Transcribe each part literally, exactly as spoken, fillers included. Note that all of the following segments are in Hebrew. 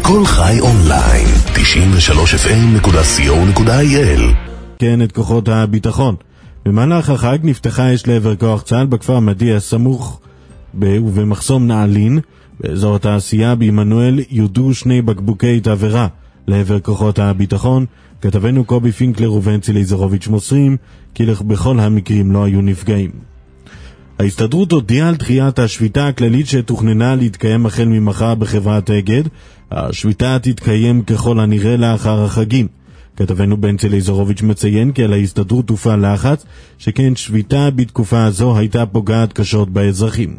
כל חי אונליין, תשעים ושלוש אף אם נקודה סי או נקודה איי אל. כן, את כוחות הביטחון. במהלך החג נפתחה אש לעבר כוח צה"ל בכפר מדיע סמוך ובמחסום נעלין, באזור התעשייה בעמנואל יודו שני בקבוקי תבערה לעבר כוחות הביטחון. כתבנו קובי פינקלר ובנצי ליזרוביץ' מוסרים כי בכל המקרים לא היו נפגעים. ההסתדרות הודיעה על דחיית השביתה הכללית שתוכננה להתקיים החל ממחר בחברת אגד. השביתה תתקיים ככל הנראה לאחר החגים. כתבנו בנצי ליזרוביץ' מציין כי על ההסתדרות הופעל לחץ, שכן שביתה בתקופה הזו הייתה פוגעת קשות באזרחים.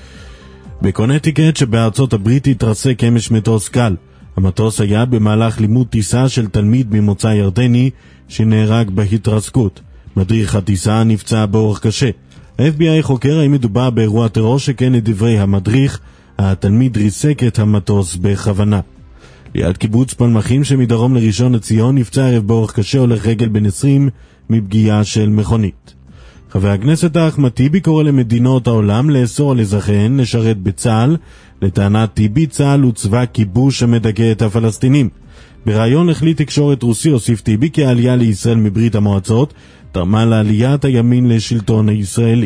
בקונטיקט שבארצות הברית התרסק אמש מטוס קל. המטוס היה במהלך לימוד טיסה של תלמיד ממוצא ירדני שנהרג בהתרסקות. מדריך הטיסה נפצע באורח קשה. ה-אף בי איי חוקר האם מדובר באירוע טרור, שכן לדברי המדריך, התלמיד ריסק את המטוס בכוונה. ליד קיבוץ פלמחים שמדרום לראשון לציון נפצע ערב באורח קשה הולך רגל בן עשרים מפגיעה של מכונית. חבר הכנסת אחמד טיבי קורא למדינות העולם לאסור על אזרחיהן לשרת בצה"ל. לטענת טיבי, צה"ל הוא צבא כיבוש שמדכא את הפלסטינים. בריאיון לכלי תקשורת רוסי הוסיף טיבי כי העלייה לישראל מברית המועצות תרמה לעליית הימין לשלטון הישראלי.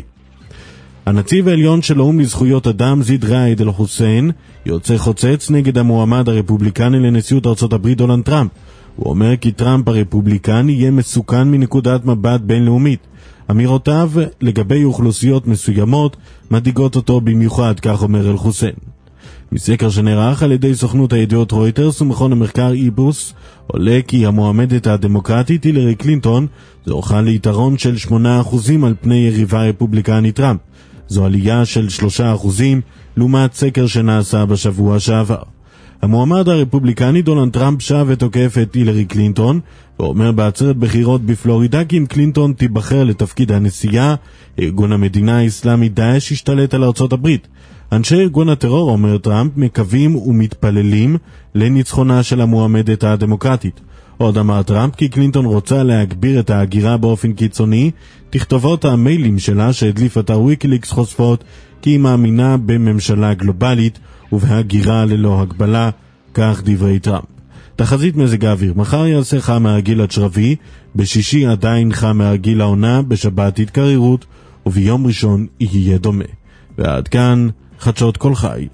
הנציב העליון של האו"ם לזכויות אדם זיד ראיד אל חוסיין יוצא חוצץ נגד המועמד הרפובליקני לנשיאות ארצות הברית דונלד טראמפ. הוא אומר כי טראמפ הרפובליקני יהיה מסוכן מנקודת מבט בינלאומית. אמירותיו לגבי אוכלוסיות מסוימות מדאיגות אותו במיוחד, כך אומר אל חוסיין. מסקר שנערך על ידי סוכנות הידיעות רויטרס ומכון המחקר איבוס עולה כי המועמדת הדמוקרטית הילרי קלינטון זוכה ליתרון של שמונה אחוזים על פני יריבה רפובליקני טראמפ. זו עלייה של שלושה אחוזים לעומת סקר שנעשה בשבוע שעבר. המועמד הרפובליקני דונלד טראמפ שב ותוקף את הילרי קלינטון ואומר בעצרת בחירות בפלורידה כי אם קלינטון תיבחר לתפקיד הנשיאה, ארגון המדינה האסלאמית דאעש ישתלט על ארצות הברית. אנשי ארגון הטרור, אומר טראמפ, מקווים ומתפללים לניצחונה של המועמדת הדמוקרטית. עוד אמר טראמפ כי קלינטון רוצה להגביר את ההגירה באופן קיצוני. תכתובות המיילים שלה שהדליף אתר ויקיליקס חושפות כי היא מאמינה בממשלה גלובלית ובהגירה ללא הגבלה, כך דברי טראמפ. תחזית מזג האוויר, מחר יעשה חם מהרגיל עד שרבי, בשישי עדיין חם מהרגיל העונה, בשבת התקררות וביום ראשון יהיה דומה. ועד כאן חדשות כל חי.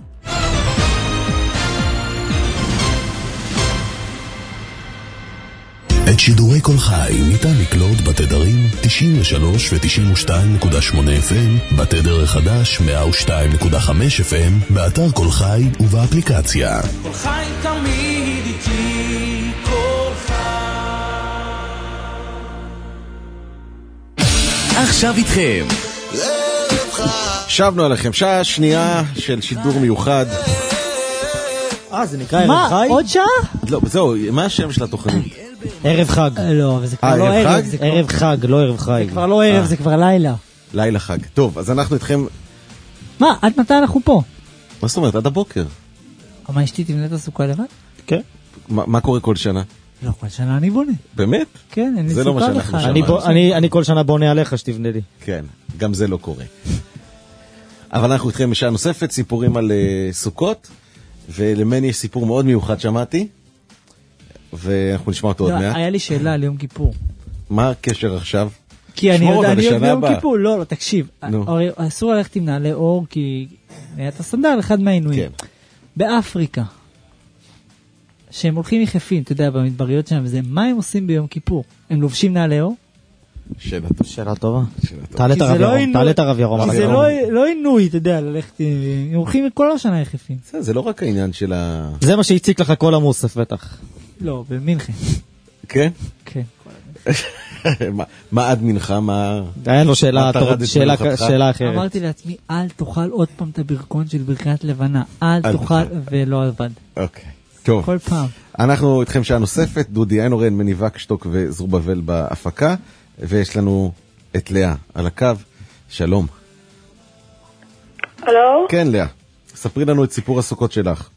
את שידורי כל חי ניתן לקלוט בתדרים תשעים ושלוש ו-תשעים ושתיים נקודה שמונה אף אם, בתדר החדש מאה ושתיים נקודה חמש אף אם, באתר כל חי ובאפליקציה. כל חי תמיד איתי, כל חי. עכשיו איתכם. שבנו עליכם, שעה שנייה של שידור מיוחד. אה, זה נקרא ערב חי? מה? עוד שעה? לא, זהו, מה השם של התוכנית? ערב חג. לא, אבל זה כבר לא ערב. ערב חג, לא ערב חי. זה כבר לא ערב, זה כבר לילה. לילה חג. טוב, אז אנחנו איתכם... מה? עד מתי אנחנו פה? מה זאת אומרת? עד הבוקר. מה, אשתי תבנה את הסוכה לבד? כן. מה קורה כל שנה? לא, כל שנה אני בונה. באמת? כן, אני זה לא מה סוכה שאנחנו לך. שמענו. אני כל שנה בונה עליך שתבנה לי. כן, גם זה לא קורה. אבל אנחנו איתכם בשעה נוספת, סיפורים על uh, סוכות, ולמני יש סיפור מאוד מיוחד שמעתי, ואנחנו נשמע אותו לא, עוד מעט. היה לי שאלה על יום כיפור. מה הקשר עכשיו? כי אני יודע, אני לשנה ביום הבאה. כיפור, לא, לא, תקשיב. הרי אסור ללכת עם נעלי אור, כי אתה סנדל אחד מהעינויים. כן. באפריקה, שהם הולכים יחפים, אתה יודע, במדבריות שם, וזה, מה הם עושים ביום כיפור? הם לובשים נעלי אור? שאלה טובה. שאלה טובה. שאלה טובה. תעלה את הרב ירום, תעלה את הרב ירום. כי זה לא עינוי, אתה יודע, ללכת, הם הולכים כל השנה יחפים. זה לא רק העניין של ה... זה מה שהציק לך כל המוסף בטח. לא, במינכן. כן? כן. מה עד מנחה? מה... היה לו שאלה אחרת. אמרתי לעצמי, אל תאכל עוד פעם את הברכון של ברכת לבנה. אל תאכל ולא עבד. אוקיי. טוב. כל פעם. אנחנו איתכם שעה נוספת, דודי איינורן, מני וקשטוק וזרובבל בהפקה, ויש לנו את לאה על הקו. שלום. הלו? כן, לאה. ספרי לנו את סיפור הסוכות שלך.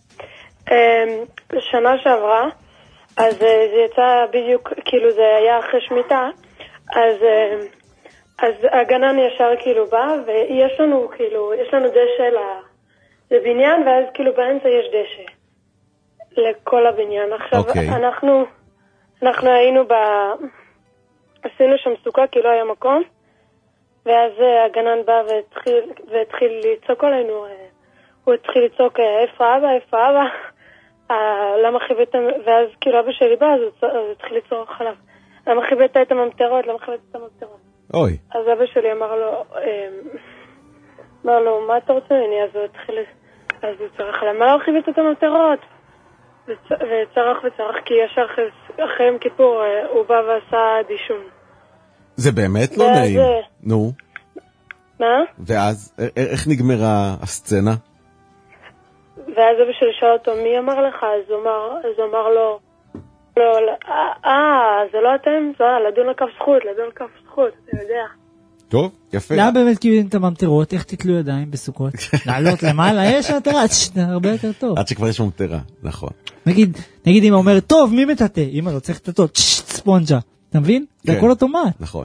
שנה שעברה, אז זה יצא בדיוק, כאילו זה היה אחרי שמיטה, אז, אז הגנן ישר כאילו בא, ויש לנו כאילו, יש לנו דשא לבניין, ואז כאילו באמצע יש דשא. לכל הבניין. עכשיו, אוקיי. אנחנו, אנחנו היינו ב... עשינו שם סוכה כי לא היה מקום, ואז הגנן בא והתחיל, והתחיל לצעוק עלינו, הוא התחיל לצעוק, איפה אבא, איפה אבא? למה חיבאתם, ואז כאילו אבא שלי בא, אז הוא התחיל לצעוק עליו, למה חיבאת את הממטרות, למה חיבאת את הממטרות? אוי. אז אבא שלי אמר לו, אמר לו, מה אתה רוצה ממני? אז הוא התחיל, אז הוא צרח עליו, מה לא חיבאת את הממטרות? וצרח וצרח, כי ישר אחרי יום כיפור הוא בא ועשה דישון. זה באמת לא נעים. נו. מה? ואז, איך נגמרה הסצנה? ואז אבא שלי שאל אותו, מי אמר לך? אז הוא אמר, אז הוא אמר לו, לא, אה, זה לא אתם? זה לדון לכף זכות, לדון לכף זכות, אתה יודע. טוב, יפה. למה באמת קיבלתם את הממטרות? איך תתלו ידיים בסוכות? לעלות למעלה, יש ממטרה, הרבה יותר טוב. עד שכבר יש ממטרה, נכון. נגיד, נגיד אמא אומרת, טוב, מי מטאטא? אמא לא צריך לטאטא, ספונג'ה. אתה מבין? זה הכל אוטומט. נכון.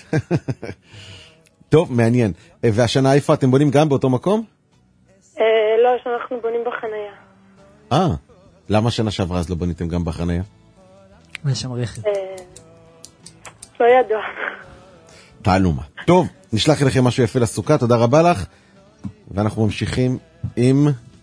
טוב, מעניין. והשנה איפה אתם בונים גם באותו מקום? לא, שאנחנו בונים בחנייה. אה, למה שנה שעברה אז לא בניתם גם בחנייה? יש שם רכב. לא ידוע. תעלומה. טוב, נשלח אליכם משהו יפה לסוכה, תודה רבה לך. ואנחנו ממשיכים עם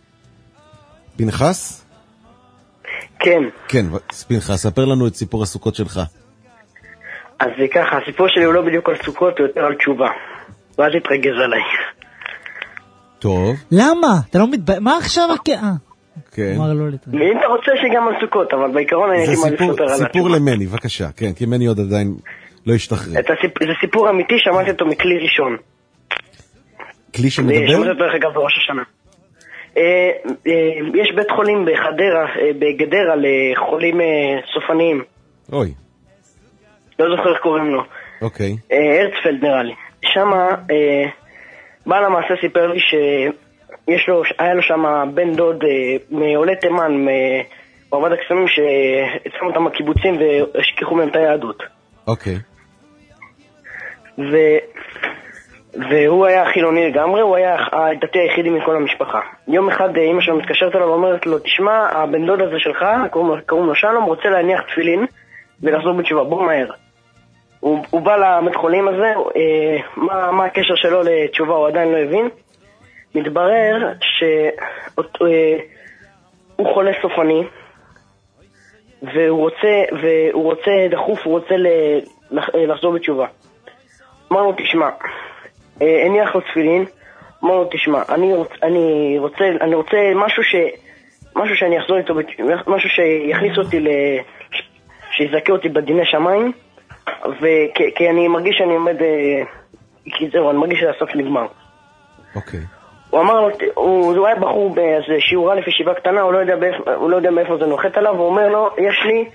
פנחס. כן. כן, פנחס, ספר לנו את סיפור הסוכות שלך. אז זה ככה, הסיפור שלי הוא לא בדיוק על סוכות, הוא יותר על תשובה. ואז התרגז עליי. טוב. למה? אתה לא מתבייש? מה עכשיו הקעה? כן. אמר לא להתרגז. ואם אתה רוצה שגם על סוכות, אבל בעיקרון אני הייתי מעדיף יותר על התשובה. זה סיפור למני, בבקשה. כן, כי מני עוד עדיין לא השתחרר. זה סיפור אמיתי, שמעתי אותו מכלי ראשון. כלי שמדבר? שמעתי אותו דרך אגב בראש השנה. יש בית חולים בחדרה, בגדרה, לחולים סופניים. אוי. לא זוכר איך קוראים לו. אוקיי. הרצפלד נראה לי. שמה, בעל המעשה סיפר לי שיש לו, היה לו שם בן דוד מעולי תימן, מעבד הקסמים שהצלם אותם הקיבוצים והשכיחו מהם את היהדות. אוקיי. ו... והוא היה חילוני לגמרי, הוא היה הדתי היחידי מכל המשפחה. יום אחד אמא שלו מתקשרת אליו ואומרת לו, תשמע, הבן דוד הזה שלך, קוראים לו שלום, רוצה להניח תפילין ולחזור בתשובה, בוא מהר. הוא, הוא בא לבית חולים הזה, אה, מה, מה הקשר שלו לתשובה הוא עדיין לא הבין. מתברר שהוא אה, חולה סופני, והוא רוצה, והוא רוצה דחוף, הוא רוצה לחזור בתשובה. אמר לו, תשמע, הניח לו תפילין, אמר לו, תשמע, אני רוצה, אני רוצה, אני רוצה משהו ש, משהו שאני אחזור איתו, משהו שיכניס אותי, ל, שיזכה אותי בדיני שמיים, וכי אני מרגיש שאני עומד, כי זהו, אני מרגיש שהסוף נגמר. אוקיי. הוא אמר לו, הוא היה בחור באיזה שיעור א' ישיבה קטנה, הוא לא יודע, הוא לא יודע מאיפה זה נוחת עליו, הוא אומר לו, יש לי,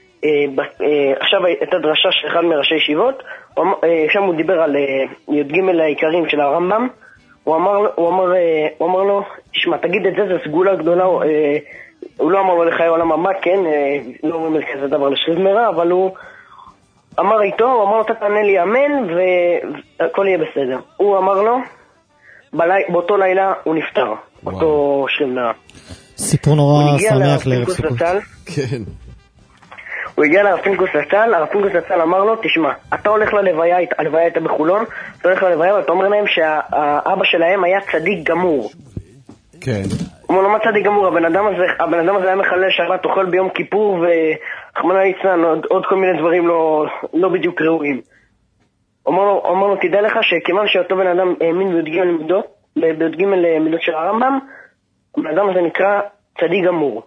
עכשיו הייתה דרשה של אחד מראשי ישיבות, שם הוא דיבר על י"ג העיקרים של הרמב"ם, הוא אמר, הוא אמר, הוא אמר לו, תשמע, תגיד את זה, זה סגולה גדולה, הוא לא אמר לו לחיי עולם הבא, כן, לא אומר כזה דבר לשריב מרע, אבל הוא אמר איתו, הוא אמר לו, אתה תענה לי אמן, והכל יהיה בסדר. הוא אמר לו, באותו לילה הוא נפטר, אותו שריב מרע. סיפור נורא שמח לערב סוכות. כן. הוא הגיע לרב פינקוס לצל, הרב פינקוס לצל אמר לו, תשמע, אתה הולך ללוויה, הלוויה הייתה בחולון, אתה הולך ללוויה ואתה אומר להם שהאבא שלהם היה צדיק גמור. כן. הוא אומר לו, מה צדיק גמור? הבן אדם הזה, הבן אדם הזה היה מחלל שבת, אוכל ביום כיפור, וחמנה ליצנן, עוד, עוד כל מיני דברים לא, לא בדיוק ראויים. הוא אומר לו, אומר לו, תדע לך שכיוון שאותו בן אדם האמין בי"ג מידות, בי"ג מידות של הרמב"ם, הבן אדם הזה נקרא צדיק גמור.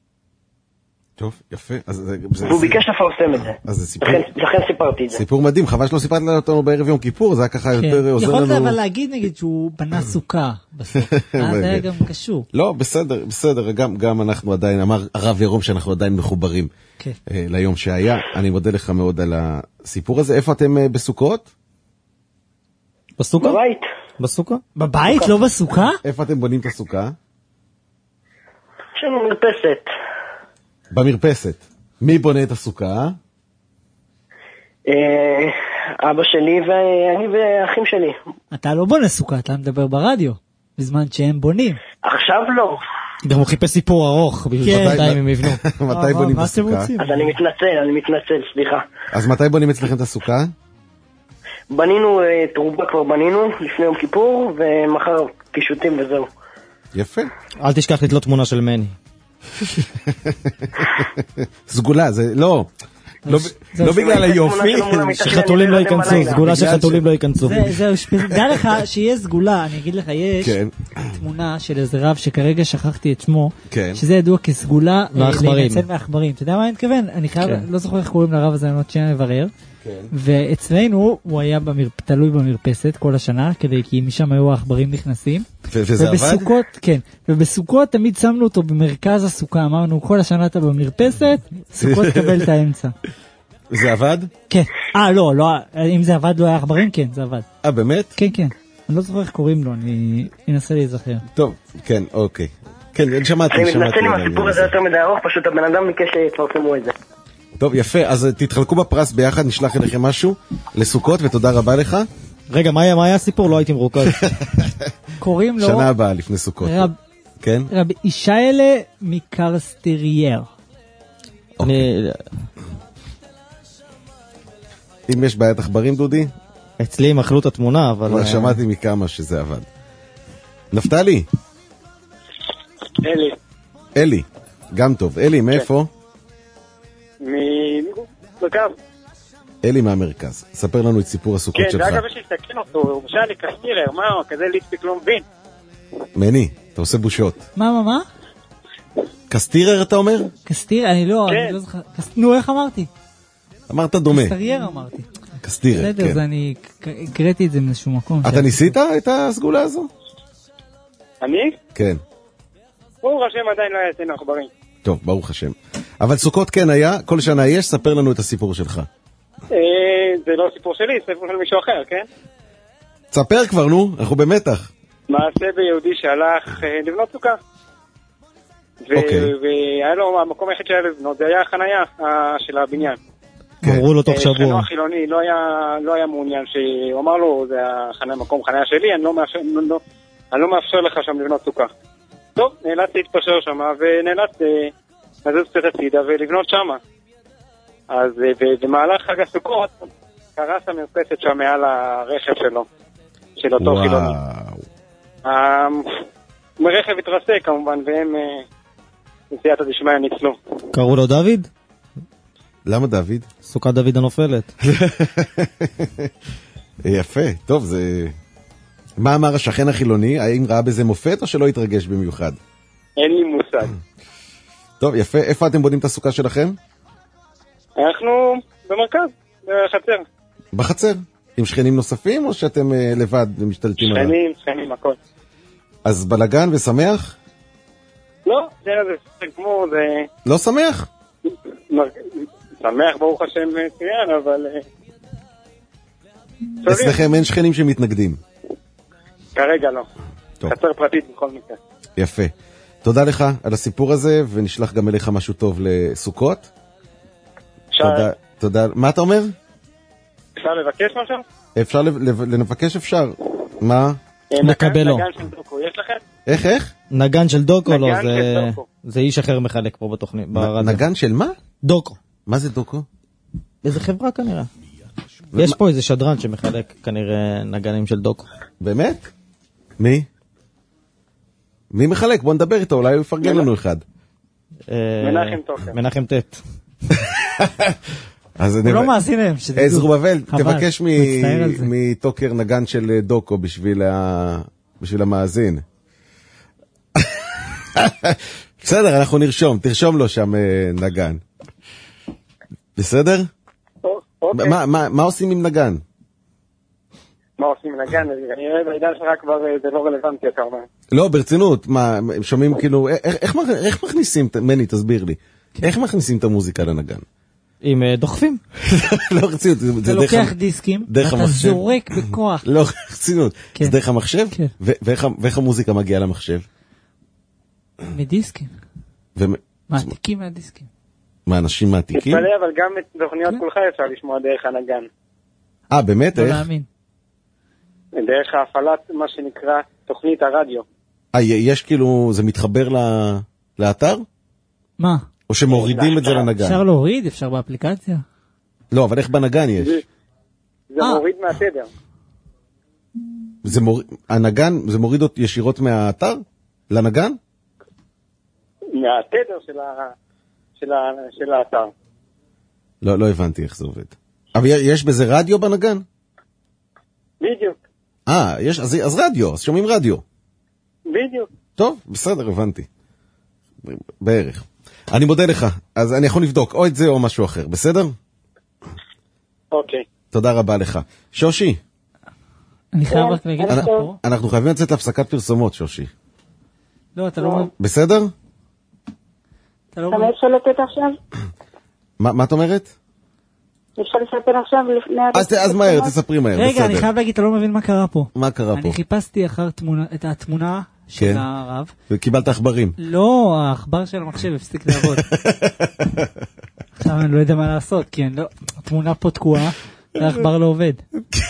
טוב, יפה. והוא ביקש לפרסם את זה. לכן סיפרתי את זה. סיפור מדהים, חבל שלא סיפרת לנו בערב יום כיפור, זה היה ככה יותר עוזר לנו. יכולת אבל להגיד נגיד שהוא בנה סוכה בסוף, זה היה גם קשור. לא, בסדר, בסדר, גם אנחנו עדיין, אמר הרב ירום שאנחנו עדיין מחוברים ליום שהיה. אני מודה לך מאוד על הסיפור הזה. איפה אתם בסוכות? בסוכה? בבית. בסוכה? בבית, לא בסוכה? איפה אתם בונים את הסוכה? יש לנו מרפסת. במרפסת. מי בונה את הסוכה? אבא שלי ואני והאחים שלי. אתה לא בונה סוכה, אתה מדבר ברדיו, בזמן שהם בונים. עכשיו לא. גם הוא חיפש סיפור ארוך, בינתיים הם יבנו. מתי בונים את הסוכה? אז אני מתנצל, אני מתנצל, סליחה. אז מתי בונים אצלכם את הסוכה? בנינו את רובה כבר בנינו לפני יום כיפור, ומחר קישוטים וזהו. יפה. אל תשכח לתלות תמונה של מני. סגולה, זה לא... לא בגלל היופי, שחתולים לא ייכנסו, סגולה שחתולים לא ייכנסו. זהו, דע לך שיהיה סגולה, אני אגיד לך, יש תמונה של איזה רב שכרגע שכחתי את שמו, שזה ידוע כסגולה להינצל מהעכברים. אתה יודע מה אני מתכוון? אני חייב, לא זוכר איך קוראים לרב הזה, אני עוד שנייה לברר. ואצלנו הוא היה תלוי במרפסת כל השנה, כי משם היו העכברים נכנסים. וזה עבד? כן, ובסוכות תמיד שמנו אותו במרכז הסוכה, אמרנו כל השנה אתה במרפסת, סוכות תקבל את האמצע. זה עבד? כן. אה, לא, לא, אם זה עבד לא היה עכברים, כן, זה עבד. אה, באמת? כן, כן. אני לא זוכר איך קוראים לו, אני אנסה להיזכר. טוב, כן, אוקיי. כן, שמעתי, אני מתנצל עם הסיפור הזה יותר מדי ארוך, פשוט הבן אדם ביקש שיתפרסמו את זה. טוב, יפה, אז תתחלקו בפרס ביחד, נשלח אליכם משהו לסוכות, ותודה רבה לך. רגע, מה היה הסיפור? לא הייתי מרוכז. קוראים לו... שנה הבאה לפני סוכות. כן? רב ישעיאל מקרסטרייר. אם יש בעיית עכברים, דודי? אצלי הם אכלו את התמונה, אבל... שמעתי מכמה שזה עבד. נפתלי? אלי. אלי, גם טוב. אלי, מאיפה? ממרכז. אלי מהמרכז. ספר לנו את סיפור הסוכות שלך. כן, זה אגב יש להסתכל אותו, הוא משל לי קסטירר, מה הוא? כזה ליצפיק לא מבין. מני, אתה עושה בושות. מה, מה, מה? קסטירר אתה אומר? קסטירר, אני לא, אני לא זוכר. נו, איך אמרתי? אמרת דומה. קסטירר אמרתי. קסטירר, כן. בסדר, אז אני הקראתי את זה מאיזשהו מקום. אתה ניסית את הסגולה הזו? אני? כן. ברוך השם עדיין לא היה אצלנו עכברים. טוב, ברוך השם. אבל סוכות כן היה, כל שנה יש, ספר לנו את הסיפור שלך. זה לא סיפור שלי, זה סיפור של מישהו אחר, כן? תספר כבר, נו, אנחנו במתח. מעשה ביהודי שהלך לבנות סוכה. והיה לו, המקום היחיד שהיה לבנות, זה היה החנייה של הבניין. אמרו לו תוך שבוע. שכנו החילוני לא היה מעוניין, שהוא אמר לו, זה המקום חנייה שלי, אני לא מאפשר לך שם לבנות סוכה. טוב, נאלץ להתפשר שם, ונאלץ לזוז קצת הצידה ולבנות שם. אז במהלך חג הסוכות, קרס המרפסת שם מעל הרכב שלו, של אותו חילוני. הרכב התרסק כמובן, והם בסייעתא דשמיא ניצלו. קראו לו דוד? למה דוד? סוכת דוד הנופלת. יפה, טוב, זה... מה אמר השכן החילוני? האם ראה בזה מופת או שלא התרגש במיוחד? אין לי מושג. טוב, יפה. איפה אתם בונים את הסוכה שלכם? אנחנו במרכז, בחצר. בחצר? עם שכנים נוספים או שאתם uh, לבד ומשתלטים עליו? שכנים, שכנים, הכל. אז בלגן ושמח? לא, זה זה כמו זה... לא שמח? שמח ברוך השם מצוין, אבל... אצלכם אין שכנים שמתנגדים? כרגע לא. טוב. חצר פרטית בכל מקרה. יפה. תודה לך על הסיפור הזה, ונשלח גם אליך משהו טוב לסוכות. תודה, תודה. מה אתה אומר? אפשר לבקש משהו? אפשר לבקש אפשר. מה? נקבל לו. נגן של דוקו, יש לכם? איך, איך? נגן של דוקו, לא, זה איש אחר מחלק פה בתוכנית. נגן של מה? דוקו. מה זה דוקו? איזה חברה כנראה. יש פה איזה שדרן שמחלק כנראה נגנים של דוקו. באמת? מי? מי מחלק? בוא נדבר איתו, אולי הוא יפרגן לנו אחד. מנחם טוקר. מנחם טט. הוא לא מאזין להם. זרובבל, תבקש מטוקר נגן של דוקו בשביל המאזין. בסדר, אנחנו נרשום, תרשום לו שם נגן. בסדר? מה עושים עם נגן? מה עושים עם נגן? אני רואה בעידן שלך כבר זה לא רלוונטי, אתה אומר. לא, ברצינות, מה, שומעים כאילו, איך מכניסים, מני, תסביר לי, איך מכניסים את המוזיקה לנגן? עם דוחפים. לא, רצינות. אתה לוקח דיסקים, אתה זורק בכוח. לא, רצינות. זה דרך המחשב? ואיך המוזיקה מגיעה למחשב? מדיסקים. מעתיקים מהדיסקים. מה, אנשים מעתיקים? תתפלא, אבל גם את תוכניות כולך אפשר לשמוע דרך הנגן. אה, באמת? לא להאמין. דרך ההפעלת מה שנקרא תוכנית הרדיו. אה, יש כאילו, זה מתחבר לאתר? מה? או שמורידים את זה לנגן? אפשר להוריד, אפשר באפליקציה. לא, אבל איך בנגן יש? זה מוריד מהתדר. זה מוריד, הנגן, זה מוריד ישירות מהאתר? לנגן? מהתדר של ה... של ה... של האתר. לא, לא הבנתי איך זה עובד. אבל יש בזה רדיו בנגן? בדיוק. אה, יש, אז, אז רדיו, אז שומעים רדיו. בדיוק. טוב, בסדר, הבנתי. בערך. אני מודה לך, אז אני יכול לבדוק או את זה או משהו אחר, בסדר? אוקיי. תודה רבה לך. שושי. אני חייב רק להגיד לך פה. אנחנו חייבים לצאת להפסקת פרסומות, שושי. לא, אתה לא... בסדר? אתה לא אפשר לתת עכשיו? מה את אומרת? אפשר לספר עכשיו לפני... אז מהר, תספרי מהר, בסדר. רגע, אני חייב להגיד, אתה לא מבין מה קרה פה. מה קרה פה? אני חיפשתי אחר את התמונה של הרב. וקיבלת עכברים. לא, העכבר של המחשב הפסיק לעבוד. עכשיו אני לא יודע מה לעשות, כי התמונה פה תקועה, והעכבר לא עובד.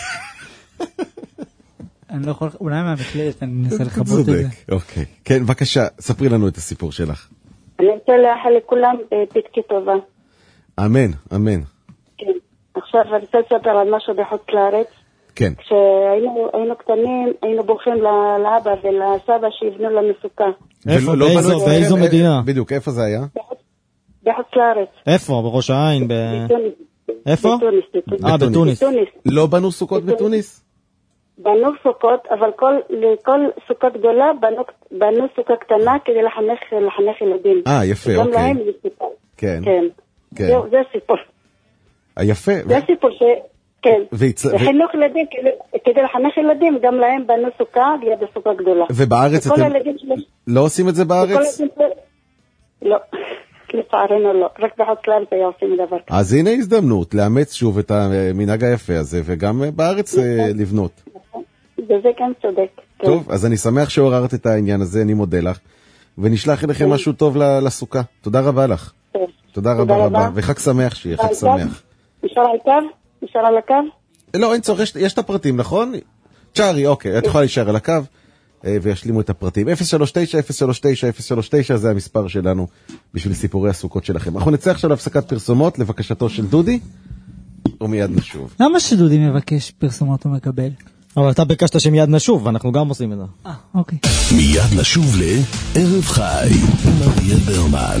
אני לא יכול, אולי מהמקלדת, אני אנסה לחבות את זה. אוקיי. כן, בבקשה, ספרי לנו את הסיפור שלך. אני רוצה לאחל לכולם פתקי טובה. אמן, אמן. כן. עכשיו אני רוצה לספר על משהו בחוץ לארץ. כן. כשהיינו קטנים, היינו בורחים לאבא ולסבא שיבנו לנו סוכה. איפה? באיזו מדינה? בדיוק, איפה זה היה? בחוץ לארץ. איפה? בראש העין? איפה? בתוניס. אה, בתוניס. לא בנו סוכות בתוניס? בנו סוכות, אבל לכל סוכה גדולה בנו סוכה קטנה כדי לחנך ילדים. אה, יפה, אוקיי. גם להם זה סיפור. כן. כן. זה סיפור. יפה. זה סיפור ש... כן. וחינוך ילדים, כדי לחנך ילדים, גם להם בנו סוכה ליד הסוכה גדולה. ובארץ אתם לא עושים את זה בארץ? לא. לצערנו לא, רק בחוץ לארץ היה עושים דבר כזה. אז הנה הזדמנות לאמץ שוב את המנהג היפה הזה, וגם בארץ לבנות. וזה גם צודק. טוב, אז אני שמח שעוררת את העניין הזה, אני מודה לך, ונשלח אליכם משהו טוב לסוכה. תודה רבה לך. תודה רבה רבה, וחג שמח שיהיה, חג שמח. נשאר על קו? נשאר על הקו? לא, אין צורך, יש את הפרטים, נכון? צ'ארי, אוקיי, את יכולה להישאר על הקו. וישלימו את הפרטים. אפס שלוש תשע אפס שלוש תשע אפס שלוש תשע זה המספר שלנו בשביל סיפורי הסוכות שלכם. אנחנו נצא עכשיו להפסקת פרסומות לבקשתו של דודי, ומיד נשוב. למה שדודי מבקש פרסומות הוא מקבל? אבל אתה ביקשת שמיד נשוב, ואנחנו גם עושים את זה. אה, אוקיי. מיד נשוב לערב חי עם אביאל ברמן.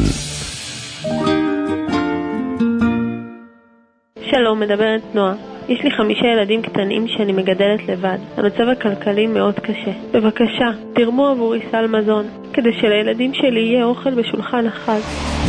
שלום, מדברת נועה. יש לי חמישה ילדים קטנים שאני מגדלת לבד. המצב הכלכלי מאוד קשה. בבקשה, תרמו עבורי סל מזון, כדי שלילדים שלי יהיה אוכל בשולחן החג.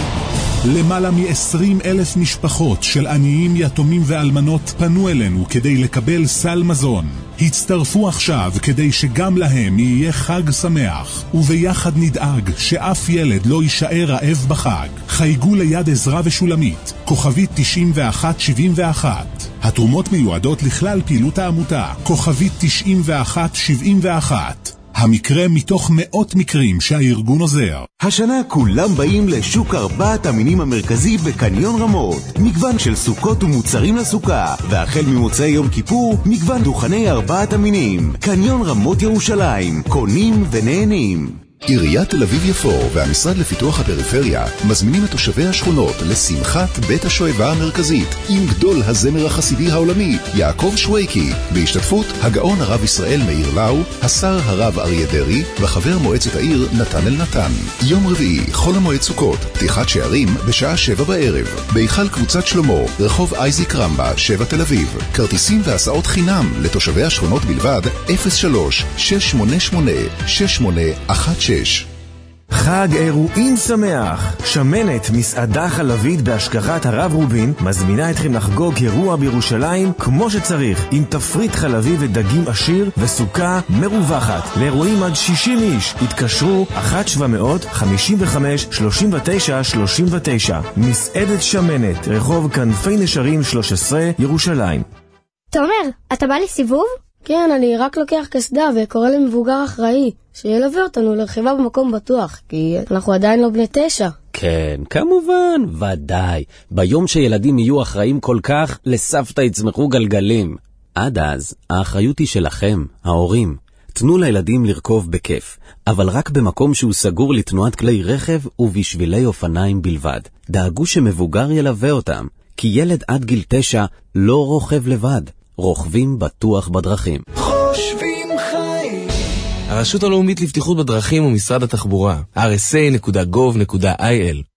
למעלה מ-עשרים אלף משפחות של עניים, יתומים ואלמנות פנו אלינו כדי לקבל סל מזון. הצטרפו עכשיו כדי שגם להם יהיה חג שמח, וביחד נדאג שאף ילד לא יישאר רעב בחג. חייגו ליד עזרה ושולמית, כוכבית תשעים ואחת שבעים ואחת. התרומות מיועדות לכלל פעילות העמותה, כוכבית תשעים ואחת שבעים ואחת. המקרה מתוך מאות מקרים שהארגון עוזר. השנה כולם באים לשוק ארבעת המינים המרכזי בקניון רמות. מגוון של סוכות ומוצרים לסוכה. והחל ממוצאי יום כיפור, מגוון דוכני ארבעת המינים. קניון רמות ירושלים. קונים ונהנים. עיריית תל אביב יפו והמשרד לפיתוח הפריפריה מזמינים את תושבי השכונות לשמחת בית השואבה המרכזית עם גדול הזמר החסידי העולמי יעקב שוויקי, בהשתתפות הגאון הרב ישראל מאיר לאו, השר הרב אריה דרי וחבר מועצת העיר נתן אל נתן. יום רביעי, חול המועד סוכות, פתיחת שערים בשעה שבע בערב, בהיכל קבוצת שלמה, רחוב אייזיק רמבה, שבע תל אביב. כרטיסים והסעות חינם לתושבי השכונות בלבד, אפס שלוש שש שמונה שמונה שש שמונה אחת שש. חג אירועים שמח. שמנת, מסעדה חלבית בהשגחת הרב רובין, מזמינה אתכם לחגוג אירוע בירושלים כמו שצריך, עם תפריט חלבי ודגים עשיר וסוכה מרווחת. לאירועים עד שישים איש. התקשרו אחת שבע מאות חמישים וחמש שלושים ותשע שלושים ותשע. מסעדת שמנת, רחוב כנפי נשרים שלוש עשרה, ירושלים. תומר, אתה בא לי סיבוב? כן, אני רק לוקח כסדה וקורא למבוגר אחראי שילווה אותנו לרכיבה במקום בטוח, כי אנחנו עדיין לא בני תשע. כן, כמובן, ודאי. ביום שילדים יהיו אחראים כל כך, לסבתא יצמחו גלגלים. עד אז, האחריות היא שלכם, ההורים. תנו לילדים לרכוב בכיף, אבל רק במקום שהוא סגור לתנועת כלי רכב ובשבילי אופניים בלבד. דאגו שמבוגר ילווה אותם, כי ילד עד גיל תשע לא רוכב לבד, רוכבים בטוח בדרכים. חושבים חיים. הרשות הלאומית לבטיחות בדרכים ומשרד התחבורה, אר אס איי נקודה גוב נקודה איי אל.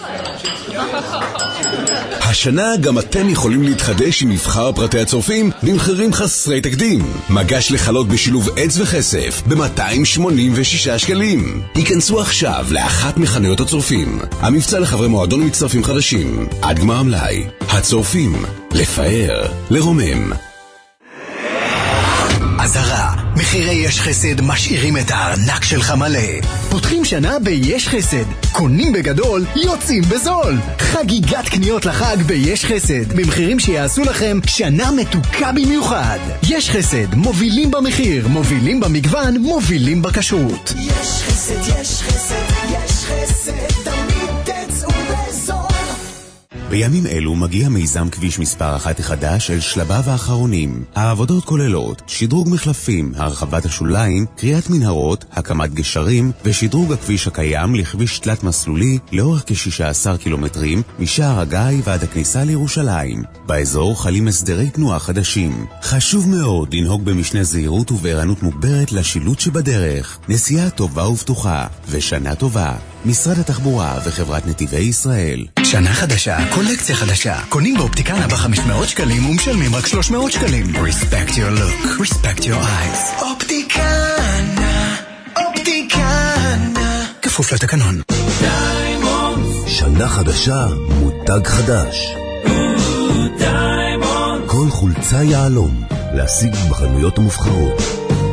השנה גם אתם יכולים להתחדש עם מבחר פרטי הצורפים במחירים חסרי תקדים. מגש לחלות בשילוב עץ וכסף ב-מאתיים שמונים ושישה שקלים. היכנסו עכשיו לאחת מחנויות הצורפים. המבצע לחברי מועדון מצטרפים חדשים. עד גמר המלאי. הצורפים. לפאר. לרומם. עזרה, מחירי יש חסד משאירים את הארנק שלך מלא. פותחים שנה ביש חסד, קונים בגדול, יוצאים בזול. חגיגת קניות לחג ביש חסד, במחירים שיעשו לכם שנה מתוקה במיוחד. יש חסד, מובילים במחיר, מובילים במגוון, מובילים בכשרות. יש חסד, יש חסד, יש חסד, תמיד תצאו בזול. בימים אלו מגיע מיזם כביש מספר אחת החדש אל שלביו האחרונים. העבודות כוללות שדרוג מחלפים, הרחבת השוליים, קריאת מנהרות, הקמת גשרים ושדרוג הכביש הקיים לכביש תלת מסלולי לאורך כ-שישה עשר קילומטרים משער הגיא ועד הכניסה לירושלים. באזור חלים הסדרי תנועה חדשים. חשוב מאוד לנהוג במשנה זהירות ובערנות מוגברת לשילוט שבדרך. נסיעה טובה ובטוחה ושנה טובה. משרד התחבורה וחברת נתיבי ישראל. שנה חדשה, קולקציה חדשה. קונים באופטיקנה ב-חמש מאות שקלים ומשלמים רק שלוש מאות שקלים. Respect your look, respect your eyes. אופטיקנה, אופטיקנה. כפוף לתקנון. דיימונדס. שנה חדשה, מותג חדש. דיימונדס. כל חולצה יעלום, להשיג בחנויות המובחרות.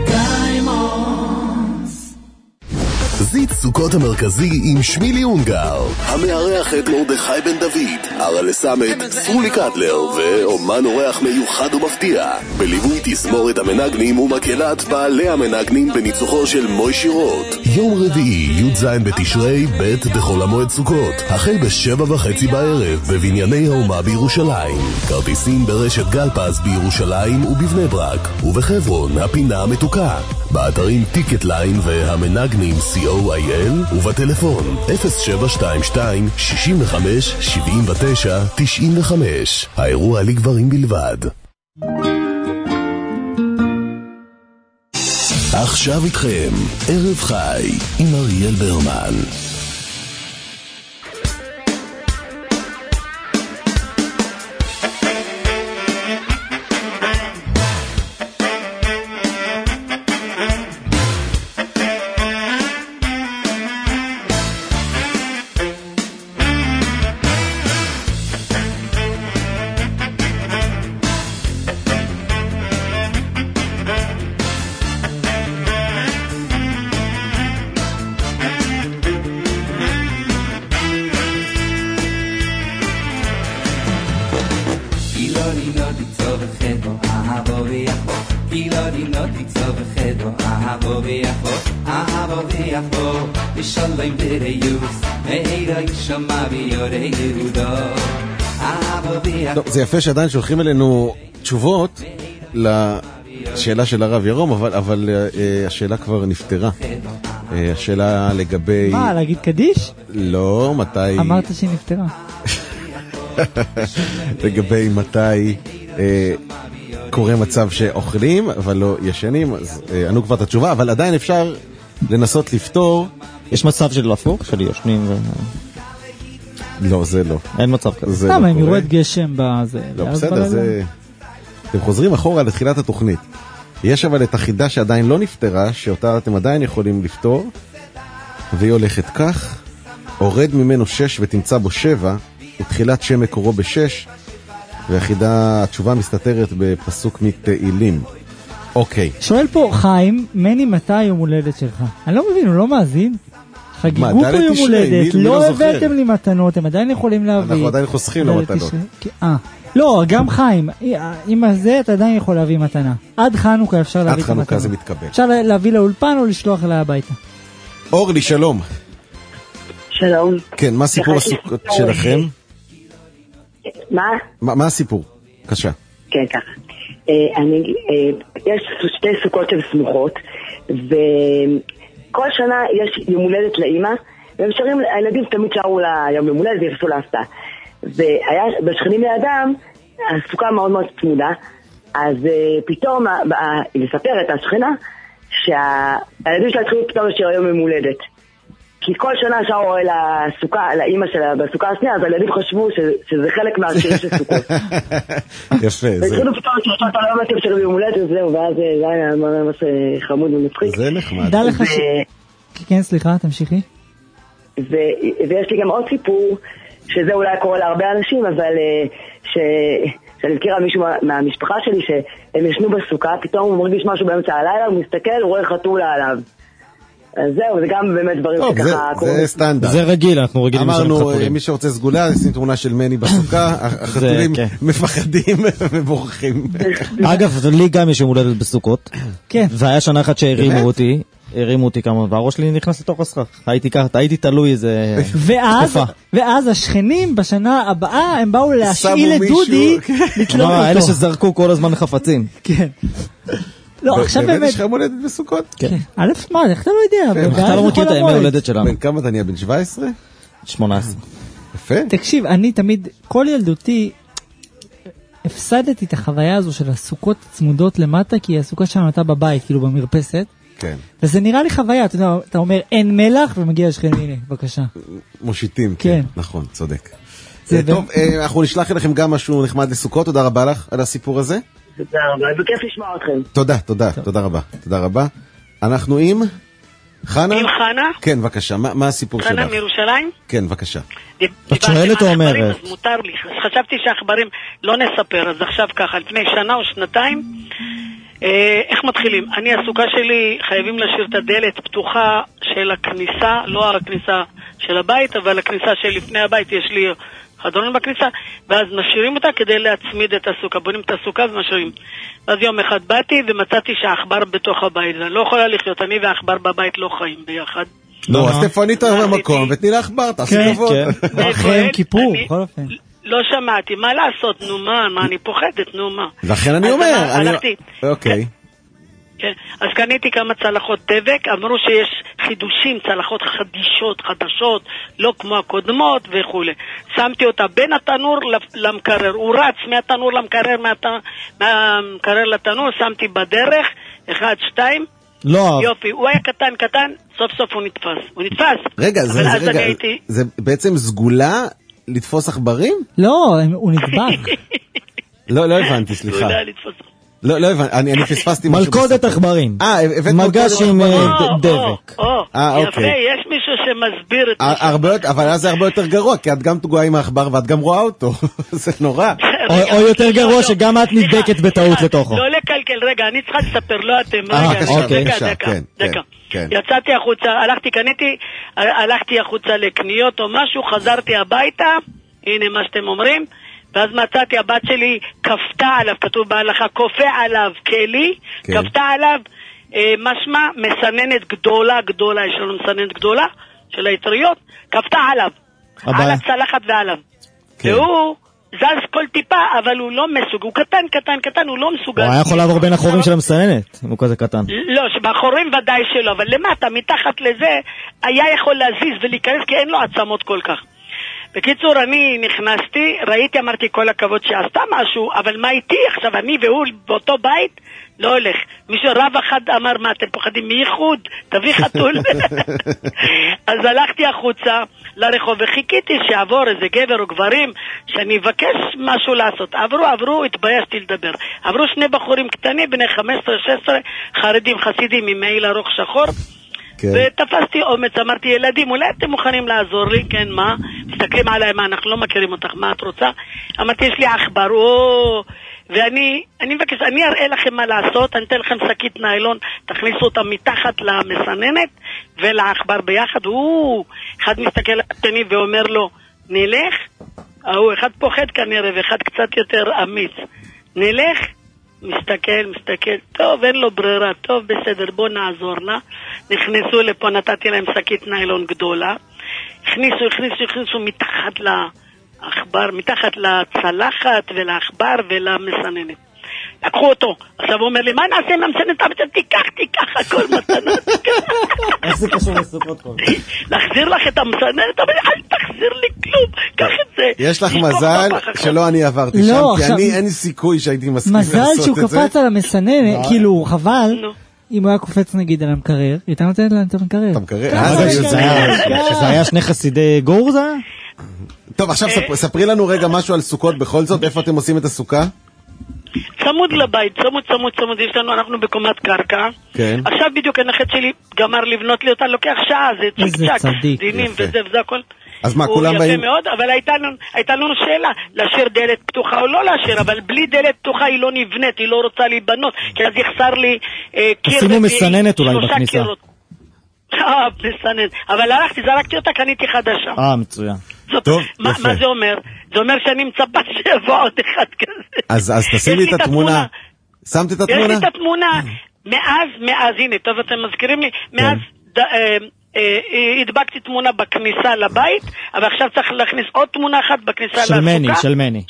זית סוכות המרכזי עם שמילי אונגר, המארח את מרדכי בן דוד, ארלה סמט, סרולי קדלר ואומן אורח מיוחד ומפתיע, בליווי תזמורת המנגנים ומקהלת בעלי המנגנים בניצוחו של מוישי רוט. יום רביעי י"ז בתשרי ב' בחול המועד סוכות, החל בשבע וחצי בערב בבנייני האומה בירושלים. כרטיסים ברשת גלפז בירושלים ובבני ברק, ובחברון הפינה המתוקה, באתרים טיקט ליין והמנגנים סי או איי אל ובטלפון אפס שבע שתיים שתיים שש חמש שבע תשע תשע חמש. האירוע לגברים בלבד. עכשיו איתכם ערב חי עם אריאל ברמן. זה יפה שעדיין שולחים אלינו תשובות לשאלה של הרב ירום, אבל, אבל uh, השאלה כבר נפתרה. Uh, השאלה לגבי... מה, להגיד קדיש? לא, מתי... אמרת שהיא נפתרה. לגבי מתי uh, קורה מצב שאוכלים, אבל לא ישנים, אז uh, ענו כבר את התשובה, אבל עדיין אפשר לנסות לפתור. יש מצב של הפוך, של ישנים ו... לא, זה לא. אין מצב כזה. למה, הם יראו את גשם בזה. לא, בסדר, זה... אתם חוזרים אחורה לתחילת התוכנית. יש אבל את החידה שעדיין לא נפתרה, שאותה אתם עדיין יכולים לפתור, והיא הולכת כך: הורד ממנו שש ותמצא בו שבע, ותחילת שם מקורו בשש, והחידה, התשובה מסתתרת בפסוק מתהילים. אוקיי. שואל פה חיים, מני מתי יום הולדת שלך? אני לא מבין, הוא לא מאזין? חגיגו פה יום הולדת, לא הבאתם לי מתנות, הם עדיין יכולים להביא. אנחנו עדיין חוסכים לו מתנות. אה, לא, גם חיים, עם הזה אתה עדיין יכול להביא מתנה. עד חנוכה אפשר להביא את המתנה. עד חנוכה זה מתקבל. אפשר להביא לאולפן או לשלוח אליי הביתה. אורלי, שלום. שלום. כן, מה סיפור הסוכות שלכם? מה? מה הסיפור? קשה. כן, ככה. יש שתי סוכות שהן סמוכות, וכל שנה יש יום הולדת לאמא, והם שרים, הילדים תמיד שרו לה יום יום הולדת ויחסו להפתעה. והיה בשכנים לידם, הסוכה מאוד מאוד צמודה, אז פתאום היא מספרת, השכנה, שהילדים שלה התחילו פתאום לשיר היום יום הולדת. כי כל שנה שרו לסוכה, לאמא שלה בסוכה השנייה, אז הילדים חשבו שזה חלק מהשיר של סוכות. יפה. והתחילו פתאום שאתה לא מתאים שיר יום הולדת וזהו, ואז זה היה ממש חמוד ומצחיק. זה נחמד. דע לך ש... כן, סליחה, תמשיכי. ויש לי גם עוד סיפור, שזה אולי קורה להרבה אנשים, אבל שאני מכירה מישהו מהמשפחה שלי, שהם ישנו בסוכה, פתאום הוא מרגיש משהו באמצע הלילה, הוא מסתכל, הוא רואה חתולה עליו. אז זהו, זה גם באמת דברים שככה... זה סטנדרט. זה רגיל, אנחנו רגילים לשם חתולים. אמרנו, מי שרוצה סגולה, נשים תמונה של מני בסוכה, החתולים מפחדים ובורחים. אגב, לי גם יש יום הולדת בסוכות. כן. והיה שנה אחת שהרימו אותי. הרימו אותי כמה, והראש שלי נכנס לתוך הסכך. הייתי ככה, הייתי תלוי איזה... ואז השכנים בשנה הבאה, הם באו להשאיל את דודי לתלות אותו. אלה שזרקו כל הזמן חפצים. כן. לא, עכשיו באמת... באמת יש לך מולדת בסוכות? כן. א', מה, איך אתה לא יודע? אתה לא מכיר את הימי הולדת שלנו. בן כמה אתה נהיה? בן שבע עשרה? שמונה עשרה. יפה. תקשיב, אני תמיד, כל ילדותי, הפסדתי את החוויה הזו של הסוכות צמודות למטה, כי הסוכה שם הייתה בבית, כאילו במרפסת. כן. וזה נראה לי חוויה, אתה יודע, אתה אומר אין מלח ומגיע השכן, הנה, בבקשה. מושיטים, כן. נכון, צודק. טוב, אנחנו נשלח אליכם גם משהו נחמד לסוכות, תודה רבה לך על הסיפור הזה. תודה רבה, בכיף לשמוע אתכם. תודה, תודה, תודה רבה, תודה רבה. אנחנו עם חנה? עם חנה? כן, בבקשה, מה הסיפור שלך? חנה מירושלים? כן, בבקשה. את שואלת או אומרת? אז מותר לי, חשבתי שהאחברים לא נספר, אז עכשיו ככה, לפני שנה או שנתיים, איך מתחילים? אני, הסוכה שלי, חייבים להשאיר את הדלת פתוחה של הכניסה, לא הכניסה של הבית, אבל הכניסה של לפני הבית יש לי חדרון בכניסה, ואז משאירים אותה כדי להצמיד את הסוכה, בונים את הסוכה ומשאירים. אז יום אחד באתי ומצאתי שהאחבר בתוך הבית, ואני לא יכולה לחיות, אני והאחבר בבית לא חיים ביחד. לא, אז תפנית במקום ותני לאחבר, תעשי כבוד. אחרי כיפור, בכל אופן. לא שמעתי, מה לעשות, נו מה, מה אני פוחדת, נו מה. לכן אני אומר, הלכתי. אוקיי. כן, אז קניתי כמה צלחות דבק, אמרו שיש חידושים, צלחות חדישות, חדשות, לא כמו הקודמות וכו'. שמתי אותה בין התנור למקרר, הוא רץ מהתנור למקרר, מהמקרר לתנור, שמתי בדרך, אחד, שתיים, לא. יופי, הוא היה קטן קטן, סוף סוף הוא נתפס, הוא נתפס. רגע, זה, זה, רגע, הייתי... זה בעצם סגולה לתפוס עכברים? לא, הוא נדבק. לא, לא הבנתי, סליחה. הוא יודע לתפוס. לא, לא הבנתי, אני, אני פספסתי משהו. מלכודת עכברים. אה, הבאת מלגש עם דבק. אה, אוקיי. יש מישהו שמסביר את זה. אבל אז זה הרבה יותר גרוע, כי את גם תגועה עם העכבר ואת גם רואה אותו. זה נורא. או יותר גרוע שגם את נדבקת בטעות לתוכו. לא לקלקל, רגע, אני צריכה לספר, לא אתם. רגע, דקה, דקה. יצאתי החוצה, הלכתי, קניתי, הלכתי החוצה לקניות או משהו, חזרתי הביתה, הנה מה שאתם אומרים. ואז מצאתי, הבת שלי כפתה עליו, כתוב בהלכה, כופה עליו כלי, כן. כפתה עליו, אה, משמע, מסננת גדולה, גדולה, יש לנו מסננת גדולה של היצריות, כפתה עליו, הבא. על הצלחת ועליו. כן. והוא זז כל טיפה, אבל הוא לא מסוג, הוא קטן, קטן, קטן, הוא לא מסוגל. הוא היה יכול לעבור בין החורים של המסננת, הוא כזה קטן. לא, שבחורים ודאי שלא, אבל למטה, מתחת לזה, היה יכול להזיז ולהיכנס, כי אין לו עצמות כל כך. בקיצור, אני נכנסתי, ראיתי, אמרתי כל הכבוד שעשתה משהו, אבל מה איתי? עכשיו אני והוא באותו בית, לא הולך. מישהו רב אחד אמר, מה אתם פוחדים מייחוד? תביא חתול. אז הלכתי החוצה לרחוב וחיכיתי שעבור איזה גבר או גברים שאני אבקש משהו לעשות. עברו, עברו, התביישתי לדבר. עברו שני בחורים קטנים, בני חמש עשרה שש עשרה, חרדים חסידים עם מעיל ארוך שחור, כן. ותפסתי אומץ, אמרתי, ילדים, אולי אתם מוכנים לעזור לי? כן, מה? מסתכלים עליי, מה, אנחנו לא מכירים אותך, מה את רוצה? אמרתי, יש לי עכבר, או... ואני, אני מבקש, אני אראה לכם מה לעשות, אני אתן לכם שקית ניילון, תכניסו אותה מתחת למסננת ולעכבר ביחד. הוא, אחד מסתכל על השני ואומר לו, נלך? הוא אחד פוחד כנראה ואחד קצת יותר אמיץ. נלך? מסתכל, מסתכל, טוב, אין לו ברירה, טוב, בסדר, בוא נעזור לה. נכנסו לפה, נתתי להם שקית ניילון גדולה, הכניסו, הכניסו, הכניסו מתחת לעכבר, מתחת לצלחת ולעכבר ולמסננת. לקחו אותו. עכשיו הוא אומר לי, מה נעשה עם המסננת? אמרתי, תיקח, תיקח, הכל מתנה. איך זה קשור לסוכות כל? להחזיר לך את המסננת, אבל אל תחזיר לי כלום, קח את זה. יש לך מזל שלא אני עברתי שם, כי אני אין לי סיכוי שהייתי מסכים לעשות את זה. מזל שהוא קפץ על המסננת, כאילו חבל. אם הוא היה קופץ נגיד על המקרר, הייתה נותנת לה את המקרר. את המקרר? זה היה שני חסידי גור זה? טוב, עכשיו ספרי לנו רגע משהו על סוכות בכל זאת, איפה אתם עושים את הסוכה? צמוד לבית, צמוד צמוד צמוד, יש לנו, אנחנו בקומת קרקע. כן. עכשיו בדיוק הנכד שלי גמר לבנות לי אותה, לוקח שעה, זה צ'ק צ'ק, דינים וזה וזה הכל. אז מה, כולם באים? הוא יפה מאוד, אבל הייתה לנו, הייתה לנו שאלה, להשאיר דלת פתוחה או לא להשאיר, אבל בלי דלת פתוחה היא לא נבנית, היא לא רוצה להיבנות, כי אז יחסר לי אה, קיר... עשינו מסננת אולי בכניסה. אה, מסננת. אבל הלכתי, זרקתי אותה, קניתי חדשה. אה, מצוין. זאת, טוב, מה, מה זה אומר? זה אומר שאני מצפה שיבוא עוד אחד כזה. אז, אז תשים לי את התמונה. שמת את התמונה? יש לי את התמונה. מאז, מאז, הנה, טוב, אתם מזכירים לי, מאז... ד, אה, הדבקתי תמונה בכניסה לבית, אבל עכשיו צריך להכניס עוד תמונה אחת בכניסה לסוכה. של מני, של מני.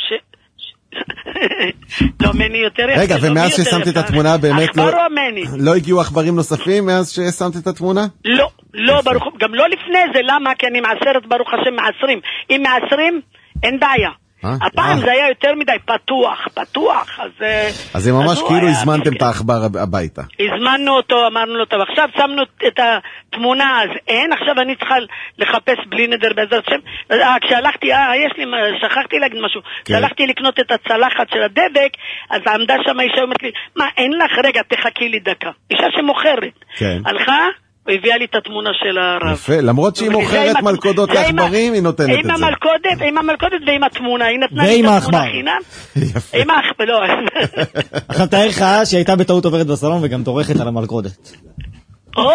לא, מני יותר יפה. רגע, ומאז ששמת את התמונה באמת לא הגיעו עכברים נוספים מאז ששמת את התמונה? לא, לא, גם לא לפני זה. למה? כי אני מעשרת ברוך השם מעשרים. אם מעשרים, אין בעיה. הפעם זה היה יותר מדי פתוח, פתוח, אז... אז זה ממש כאילו הזמנתם את העכבר הביתה. הזמנו אותו, אמרנו לו, טוב, עכשיו שמנו את התמונה, אז אין, עכשיו אני צריכה לחפש בלי נדר בעזרת שם. כשהלכתי, אה, יש לי, שכחתי להגיד משהו, כשהלכתי לקנות את הצלחת של הדבק, אז עמדה שם האישה, אומרת לי, מה, אין לך, רגע, תחכי לי דקה. אישה שמוכרת. הלכה? הוא הביאה לי את התמונה של הרב. יפה, למרות שהיא מוכרת מלכודות לעכברים, היא נותנת את זה. עם המלכודת, עם המלכודת ועם התמונה, היא נתנה לי את התמונה חינם. יפה. עם העכבר, לא. עכשיו תאר לך שהיא הייתה בטעות עוברת בסלון וגם תורכת על המלכודת. או!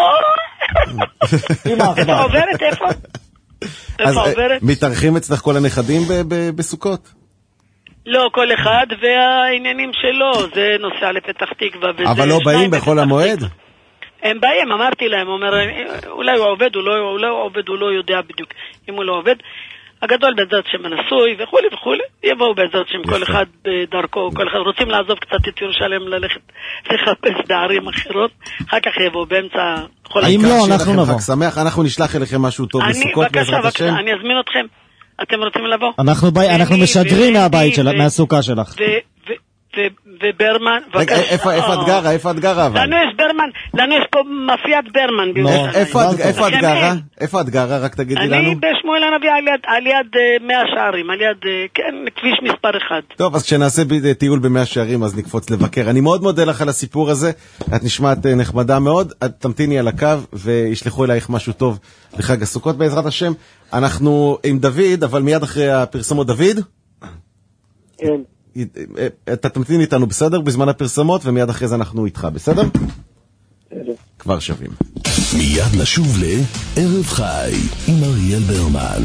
איפה עוברת, איפה? איפה עוברת? מתארחים אצלך כל הנכדים בסוכות? לא, כל אחד והעניינים שלו, זה נוסע לפתח תקווה. אבל לא באים בכל המועד? הם באים, אמרתי להם, אומר, אולי הוא עובד, אולי הוא עובד, הוא לא יודע בדיוק אם הוא לא עובד. הגדול בעזרת שם הנשוי וכולי וכולי, יבואו בעזרת שם כל אחד בדרכו, כל אחד רוצים לעזוב קצת את ירושלים ללכת לחפש בערים אחרות, אחר כך יבואו באמצע חול. אם לא, אנחנו נבוא. חג שמח, אנחנו נשלח אליכם משהו טוב בסוכות בעזרת השם. אני אזמין אתכם, אתם רוצים לבוא? אנחנו משדרים מהבית, מהסוכה שלך. וברמן... רגע, איפה את גרה? איפה את גרה? לנו יש ברמן, לנו יש פה מאפיית ברמן. איפה את גרה? איפה את גרה? רק תגידי לנו. אני בשמואל הנביא על יד מאה שערים, על יד, כן, כביש מספר אחד. טוב, אז כשנעשה טיול במאה שערים, אז נקפוץ לבקר. אני מאוד מודה לך על הסיפור הזה, את נשמעת נחמדה מאוד, את תמתיני על הקו וישלחו אלייך משהו טוב לחג הסוכות בעזרת השם. אנחנו עם דוד, אבל מיד אחרי הפרסומות. דוד? כן. אתה תמתין איתנו בסדר בזמן הפרסמות ומיד אחרי זה אנחנו איתך, בסדר? כבר שווים. מיד נשוב לערב חי עם אריאל ברמן.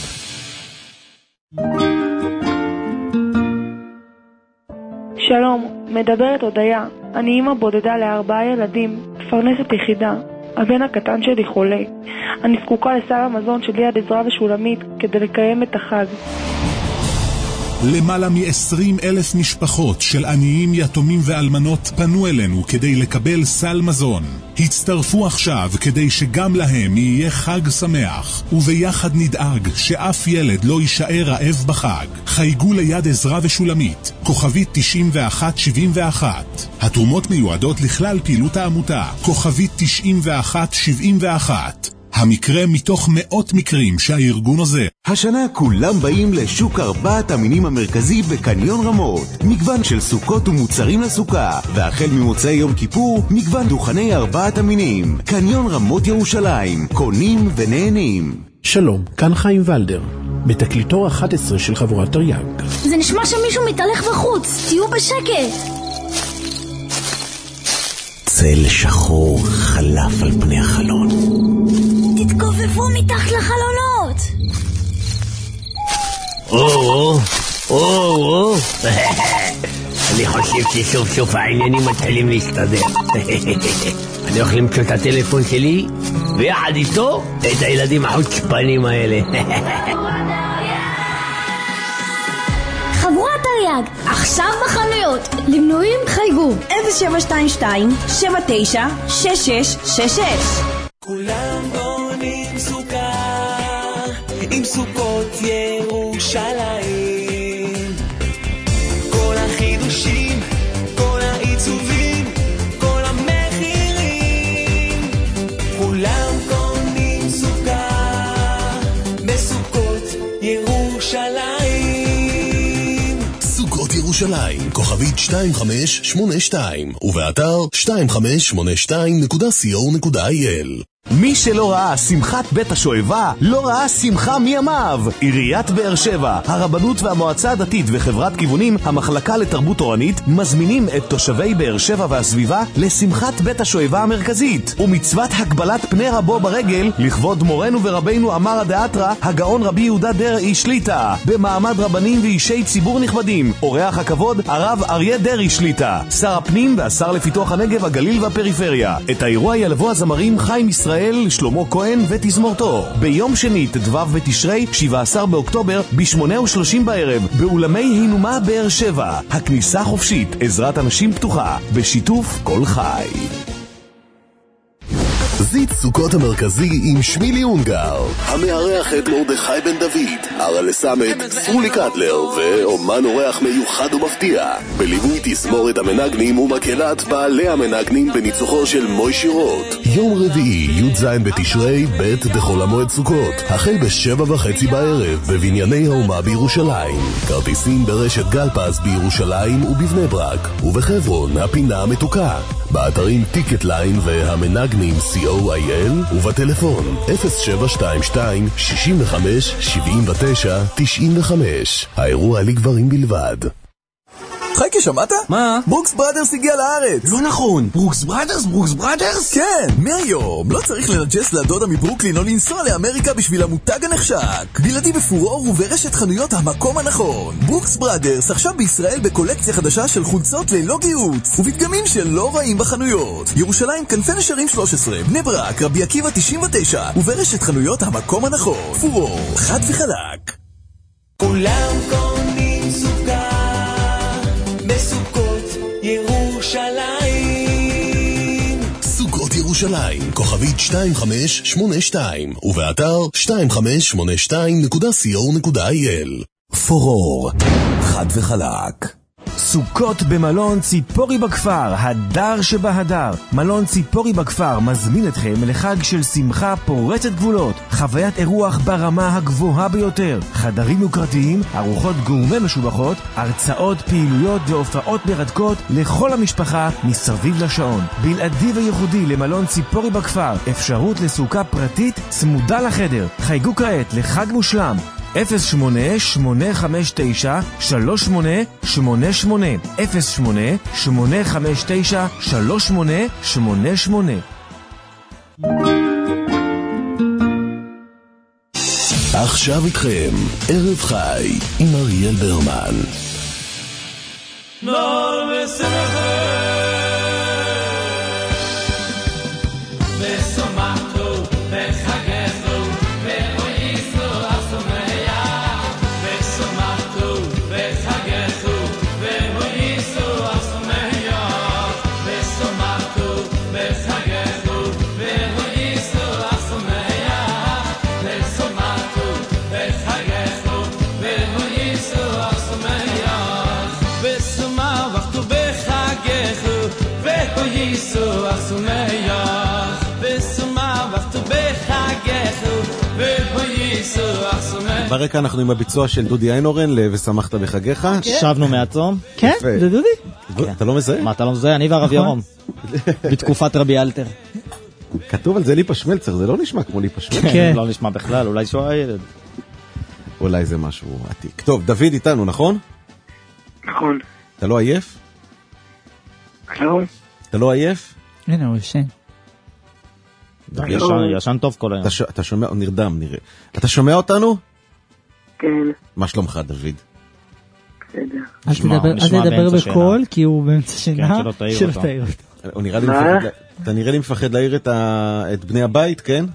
שלום, מדברת הודיה. אני אמא בודדה לארבעה ילדים, מפרנסת יחידה. הבן הקטן שלי חולה. אני זקוקה לסל המזון של יד עזרא ושולמית כדי לקיים את החג. למעלה מ-עשרים אלף משפחות של עניים, יתומים ואלמנות פנו אלינו כדי לקבל סל מזון. הצטרפו עכשיו כדי שגם להם יהיה חג שמח, וביחד נדאג שאף ילד לא יישאר רעב בחג. חייגו ליד עזרא ושולמית, כוכבית תשעים ואחת שבעים ואחת. התרומות מיועדות לכלל פעילות העמותה, כוכבית תשעים ואחת שבעים ואחת. המקרה מתוך מאות מקרים שהארגון עוזר. השנה כולם באים לשוק ארבעת המינים המרכזי בקניון רמות. מגוון של סוכות ומוצרים לסוכה, והחל ממוצאי יום כיפור, מגוון דוכני ארבעת המינים. קניון רמות ירושלים, קונים ונהנים. שלום, כאן חיים ולדר, בתקליטור אחת עשרה של חבורת תרי"ג. זה נשמע שמישהו מתהלך בחוץ, תהיו בשקט. צל שחור חלף על פני החלון. תתכופפו מתחת לחלונות. או, או, או, אני חושב שסוף סוף העניינים מתחילים להסתדר. אני הולך למצוא את הטלפון שלי ויחד איתו את הילדים החוצפנים האלה. חבורת תרי"ג, עכשיו בחנויות. למנויים חייגו אפס שבע שתיים שתיים שבע תשע שש שש שש שש. כולם בונים סוכה עם סוכות ירושלים, כל החידושים, כל העיצובים, כל המחירים, כולם קונים סוכה בסוכות ירושלים. סוכות ירושלים, כוכבית שתיים חמש שמונה שתיים, ובאתר שתיים חמש שמונה שתיים נקודה סי או נקודה איי אל. מי שלא ראה שמחת בית השואבה, לא ראה שמחה מימיו. עיריית באר שבע, הרבנות והמועצה הדתית וחברת כיוונים, המחלקה לתרבות תורנית, מזמינים את תושבי באר שבע והסביבה לשמחת בית השואבה המרכזית, ומצוות הגבלת פני רבו ברגל, לכבוד מורנו ורבינו אמר הדאתרא, הגאון רבי יהודה דרעי שליטה, במעמד רבנים ואישי ציבור נכבדים. אורח הכבוד, הרב אריה דרעי שליטה, שר הפנים והשר לפיתוח הנגב, הגליל והפריפריה. את האירוע ילוו הזמרים חיים ישראל, שלמה כהן ותזמורתו, ביום שני ט"ו בתשרי שבעה עשר באוקטובר ב-שמונה ושלושים בערב באולמי הינומה באר שבע. הכניסה חופשית, עזרת אנשים פתוחה, בשיתוף כל חי. זית סוכות המרכזי עם שמילי אונגר, המארח את מרדכי בן דוד, הרלה סמט, סרולי קטלר ואומן אורח מיוחד ומפתיע, בליווי תזמורת המנגנים ומקהלת בעלי המנגנים בניצוחו של מוישי רוט. יום רביעי י"ז בתשרי ב' בחול המועד סוכות, החל בשבע וחצי בערב בבנייני האומה בירושלים. כרטיסים ברשת גלפז בירושלים ובבני ברק, ובחברון הפינה המתוקה, באתרים טיקטליין והמנגנים סי או איי אל, ובטלפון אפס שבע שתיים שתיים שישים וחמש שבעים ותשע תשעים וחמש. האירוע לגברים בלבד. חייקי, שמעת? מה? ברוקס בראדרס הגיע לארץ. לא נכון, ברוקס בראדרס? ברוקס בראדרס? כן, מהיום לא צריך לנג'ס לדודה מברוקלין או לנסוע לאמריקה בשביל המותג הנחשק. בלעדי בפורור וברשת חנויות המקום הנכון. ברוקס בראדרס עכשיו בישראל בקולקציה חדשה של חולצות ללא גיוץ ובדגמים שלא רעים בחנויות. ירושלים, כנפי נשרים שלוש עשרה, בני ברק, רבי עקיבא תשעים ותשע, וברשת חנויות המקום הנכון. פורור, חד וחלק. כולם קונים סוכה בסוכות ירושלים. סוכות ירושלים, כוכבית שתיים חמש שמונה שתיים, ובאתר שתיים חמש שמונה שתיים נקודה סי או נקודה איי אל. פורור, חד וחלק. סוכות במלון ציפורי בכפר, הדר שבהדר. מלון ציפורי בכפר מזמין אתכם לחג של שמחה פורצת גבולות, חוויית אירוח ברמה הגבוהה ביותר, חדרים יוקרתיים, ארוחות גורמה משובחות, הרצאות, פעילויות והופעות מרתקות לכל המשפחה מסביב לשעון. בלעדי וייחודי למלון ציפורי בכפר, אפשרות לסוכה פרטית צמודה לחדר. חייגו כעת לחג מושלם אפס שמונה שמונה חמש תשע שלוש שמונה שמונה שמונה, אפס שמונה שמונה חמש תשע שלוש שמונה שמונה שמונה. עכשיו איתכם ערב חי עם אריאל ברמן. נור ושמחה ושמחתו וחגגו ואויסו השמח, ושמחתו וחגגו ואויסו השמח, ושמחתו וחגגו ואויסו השמח, ושמחתו וחגגו ואויסו השמח, ושמחתו בחגגו ואויסו השמח, ושמחתו בחגגו ואויסו השמח. ברקע אנחנו עם הביצוע של דודי איינורן ושמחת בחגיך. שבנו מהצום. כן, זה דודי. אתה לא מזהה? מה אתה לא מזהה? אני והרב ירום. בתקופת רבי אלתר. כתוב על זה ליפה שמלצר, זה לא נשמע כמו ליפה שמלצר. כן, לא נשמע בכלל, אולי שהוא הילד. אולי זה משהו עתיק. טוב, דוד איתנו, נכון? נכון. אתה לא עייף? לא. אתה לא עייף? הנה, הוא ישן. ישן טוב כל היום. אתה שומע, נרדם נראה. אתה שומע אותנו? כן. מה שלומך, דוד? בסדר. אל תדבר בקול, כי הוא באמצע שינה. כן, שלא תעיר אותו. הוא נראה לי מפחד, אתה נראה לי מפחד להעיר את בני הבית, כן?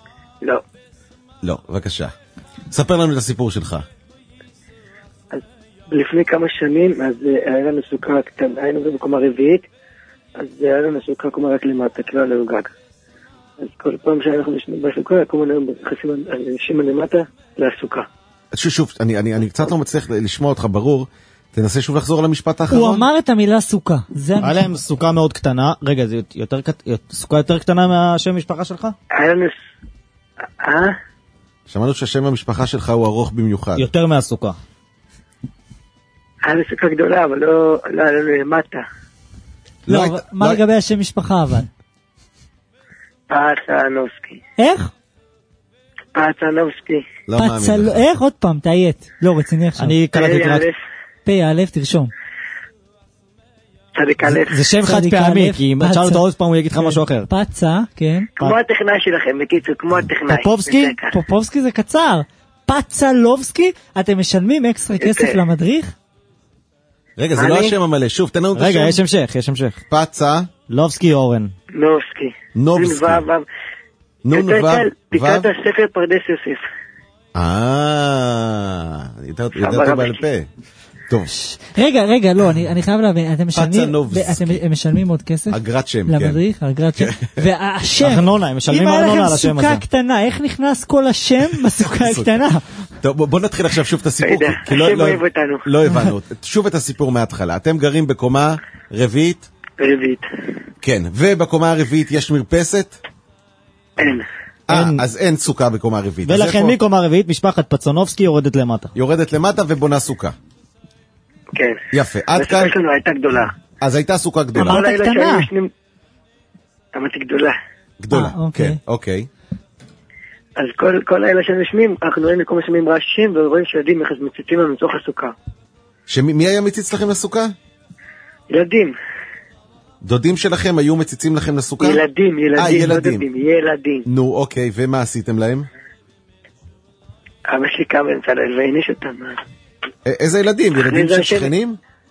לא. לא, בבקשה. ספר לנו את הסיפור שלך. אז לפני כמה שנים, אז היה לנו סוכה קטנה, היינו במקום הרביעית, אז היה לנו סוכה קומה רק למטה, כאילו עלינו גג. אז כל פעם שאנחנו נשנים בסוכה, כל מיני נכנסים אנשים למטה לסוכה. שוב, שוב, אני, אני, אני קצת לא מצליח לשמוע אותך ברור, תנסה שוב לחזור למשפט האחרון. הוא אמר את המילה סוכה. היה להם סוכה מאוד קטנה, רגע, זה יותר, סוכה יותר קטנה מהשם משפחה שלך? היה לנו... אה? שמענו שהשם המשפחה שלך הוא ארוך במיוחד. יותר מהסוכה. היה לנו סוכה גדולה, אבל לא, לא היה לנו למטה. לא, מה לגבי השם משפחה אבל? פצנובסקי. איך? פצנובסקי. לא מאמין לך. איך? עוד פעם, תהיית. לא, רציני עכשיו. אני קלטתי רק... פי א', תרשום. צדיק א'. זה שם חד פעמי, כי אם תשאל אותו עוד פעם הוא יגיד לך משהו אחר. פצה, כן. כמו הטכנאי שלכם, בקיצור, כמו הטכנאי. פופובסקי? פופובסקי זה קצר. פצלובסקי? אתם משלמים אקסטרה כסף למדריך? רגע, זה לא השם המלא, שוב, תן לנו את השם. רגע, יש המשך, יש המשך. פצה. לובסקי אורן. נובסקי. נובסקי. נון וו. תקרא את הספר פרדס יוסף. אה, יותר בעל פה. טוב. רגע, רגע, לא, אני חייב להבין, אתם משלמים עוד כסף? אגרת שם, כן. למדריך, אגרת שם. והשם, ארנונה, הם משלמים ארנונה על השם הזה. אם היה לכם סוכה קטנה, איך נכנס כל השם בסוכה הקטנה? טוב, בוא נתחיל עכשיו שוב את הסיפור. השם אוהב אותנו. לא הבנו. שוב את הסיפור מההתחלה. אתם גרים בקומה רביעית? רביעית. כן, ובקומה הרביעית יש מרפסת? אין. אה, אז אין סוכה בקומה רביעית. ולכן מקומה רביעית, משפחת פצנובסקי יורדת למטה. יורדת למטה ובונה סוכה. כן. יפה. עד כאן... הסוכה שלנו הייתה גדולה. אז הייתה סוכה גדולה. אמרת קטנה. אמרתי גדולה. גדולה, כן, אוקיי. אז כל האלה שנשמים, אנחנו רואים לכל משמים רעשים, ורואים שילדים מציצים לנו מתוך הסוכה. מי היה מציץ לכם לסוכה? ילדים. דודים שלכם היו מציצים לכם לסוכה? ילדים, ילדים, לא דודים, ילדים. נו, אוקיי, ומה עשיתם להם? אבא שלי קם באמצע ליל והעניש אותם. איזה ילדים? ילדים של שכנים?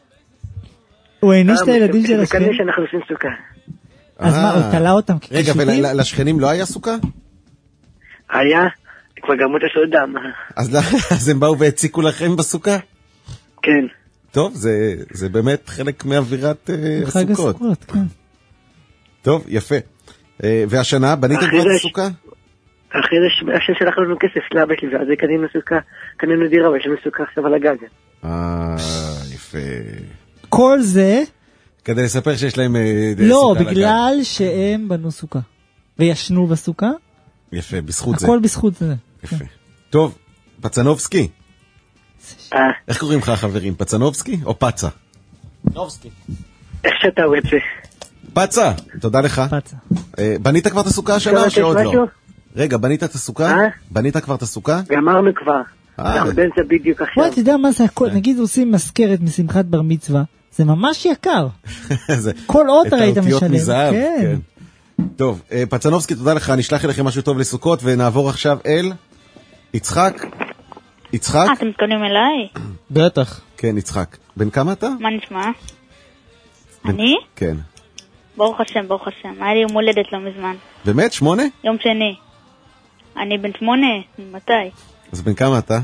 הוא העניש את הילדים של השכנים? וכנראה שאנחנו עושים סוכה. אז מה, הוא תלה אותם ככשיטים? רגע, ולשכנים לא היה סוכה? היה, כבר גרמו את הסעודם. אז הם באו והציקו לכם בסוכה? כן. טוב, זה באמת חלק מאווירת הסוכות. חג הסוכות, כן. טוב, יפה. והשנה, בניתם כבר את הסוכה? אחרי זה השם שלח לנו כסף לאבא שלי, ואז קנינו סוכה, קנינו דירה, ויש לנו סוכה עכשיו על הגג. אה, יפה. כל זה... כדי לספר שיש להם לא, בגלל שהם בנו סוכה. וישנו בסוכה. יפה, בזכות זה. הכל בזכות זה. יפה. טוב, פצנובסקי. איך קוראים לך חברים? פצנובסקי או פצה? נובסקי. איך שאתה רוצה. פצה, תודה לך. פצה. בנית כבר את הסוכה השנה או שעוד לא? רגע, בנית את הסוכה? בנית כבר את הסוכה? גמרנו כבר. אנחנו באמצע בדיוק עכשיו. וואי, אתה יודע מה זה הכל? נגיד עושים מזכרת משמחת בר מצווה. זה ממש יקר. כל אות ראית משלם. את האותיות מזהב, כן. טוב, פצנובסקי, תודה לך. נשלח אליכם משהו טוב לסוכות, ונעבור עכשיו אל יצחק. יצחק? אתם מתכונים אליי? בטח. כן, יצחק. בן כמה אתה? מה נשמע? אני? כן. ברוך השם, ברוך השם. היה לי יום הולדת לא מזמן. באמת? שמונה? יום שני. אני בן שמונה. מתי? אז בן כמה אתה?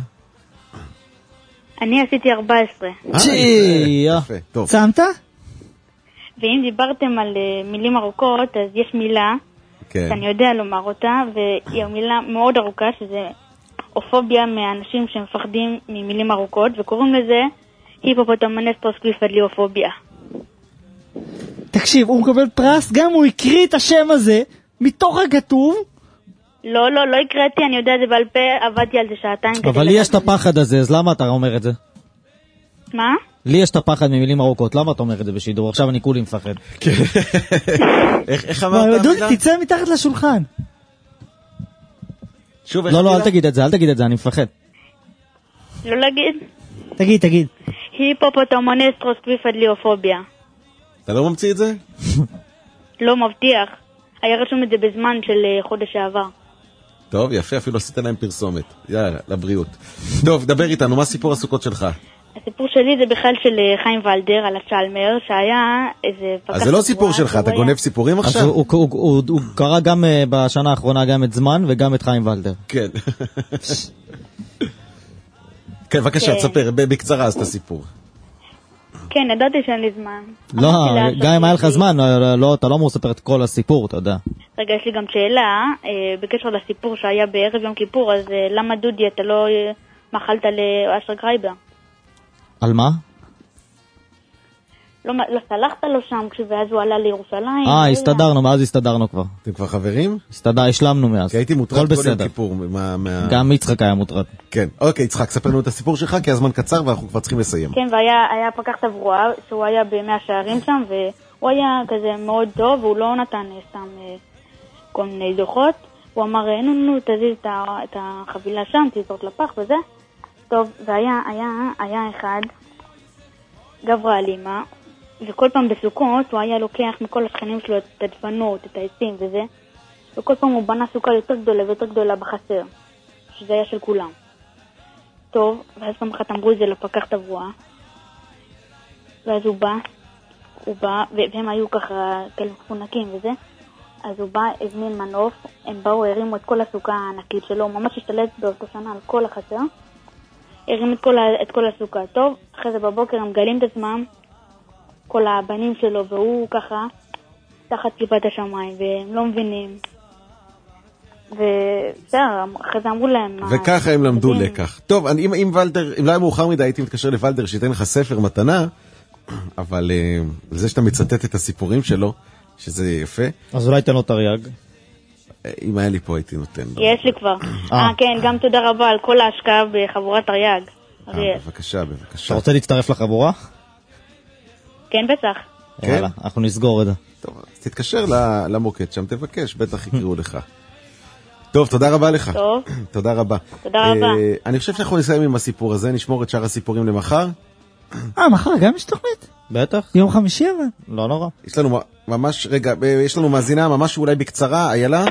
אני עשיתי ארבע עשרה. יפה, טוב. צמת? ואם דיברתם על מילים ארוכות, אז יש מילה, שאני יודע לומר אותה, והיא מילה מאוד ארוכה, שזה אופוביה מאנשים שמפחדים ממילים ארוכות, וקוראים לזה היפופוטמנס קליפדליופוביה. תקשיב, הוא מקבל פרס, גם הוא הקריא את השם הזה, מתוך הכתוב. לא, לא, לא הקראתי, אני יודע את זה בעל פה, עבדתי על זה שעתיים. אבל לי יש את הפחד הזה, אז למה אתה אומר את זה? מה? לי יש את הפחד ממילים ארוכות, למה אתה אומר את זה בשידור? עכשיו אני כולי מפחד. איך אמרת המילה? תצא מתחת לשולחן. לא, לא, אל תגיד את זה, אל תגיד את זה, אני מפחד. לא להגיד? תגיד, תגיד. היפופוטמנס קליפדליופוביה. אתה לא ממציא את זה? לא מבטיח. היה רשום את זה בזמן של חודש העבר. טוב, יפה, אפילו עשית להם פרסומת. יאללה, לבריאות. טוב, דבר איתנו, מה סיפור הסוכות שלך? הסיפור שלי זה בכלל של חיים ולדר על הצ'למר, שהיה איזה... אז זה לא סיפור שלך, אתה גונב סיפורים עכשיו? הוא קרא גם בשנה האחרונה גם את זמן וגם את חיים ולדר. כן. כן, בבקשה, תספר בקצרה אז את הסיפור. כן, ידעתי שאין לי זמן. לא, גם אם היה לך זמן, אתה לא אמור לספר את כל הסיפור, אתה יודע. רגע, יש לי גם שאלה, בקשר לסיפור שהיה בערב יום כיפור, אז למה דודי אתה לא מחלת לאשר גרייבר? על מה? לא, לא סלחת לו שם, ואז הוא עלה לירושלים. אה, הסתדרנו, מאז הסתדרנו כבר. אתם כבר חברים? הסתדר, השלמנו מאז. כי הייתי מוטרד כל יום כיפור. גם יצחק היה מוטרד. כן, אוקיי, יצחק, ספר לנו את הסיפור שלך, כי הזמן קצר ואנחנו כבר צריכים לסיים. כן, והיה פקח תברואה, שהוא היה במאה שערים שם, והוא היה כזה מאוד טוב, והוא לא נתן סתם כל מיני דוחות. הוא אמר, נו, נו, תזיז את החבילה שם, תזרות לפח וזה. טוב, והיה אחד, גברה אלימה, וכל פעם בסוכות הוא היה לוקח מכל השכנים שלו את הדפנות, את העצים וזה, וכל פעם הוא בנה סוכה יותר גדולה ויותר גדולה בחסר, שזה היה של כולם. טוב, ואז פעם אחת אמרו את זה לפקח תברואה, ואז הוא בא, הוא בא, והם היו ככה כאלה חונקים וזה, אז הוא בא, הזמין מנוף, הם באו, הרימו את כל הסוכה הענקית שלו, הוא ממש השתלט באותו שנה על כל החסר, הרים את כל, את כל הסוכה. טוב, אחרי זה בבוקר הם גלים את עצמם, כל הבנים שלו, והוא ככה תחת כיפת השמיים, והם לא מבינים. ובסדר, אחרי זה אמרו להם... וככה הם למדו לקח. טוב, אם, אם ולדר, אם לא היה מאוחר מדי, הייתי מתקשר לוולדר שייתן לך ספר מתנה, אבל זה שאתה מצטט את הסיפורים שלו, שזה יפה. אז אולי תן לו תרי"ג. אם היה לי פה הייתי נותן. יש לי כבר. אה, כן, גם תודה רבה על כל ההשקעה בחבורת תרי"ג. בבקשה, בבקשה. אתה רוצה להצטרף לחבורה? כן, בטח. יאללה, אנחנו נסגור את זה. טוב, אז תתקשר למוקד שם, תבקש, בטח יקראו לך. טוב, תודה רבה לך. טוב. תודה רבה. תודה רבה. אני חושב שאנחנו נסיים עם הסיפור הזה, נשמור את שאר הסיפורים למחר. אה, מחר גם יש תוכנית? בטח. יום חמישי אבל? לא נורא. יש לנו ממש, רגע, יש לנו מאזינה ממש אולי בקצרה, איילה?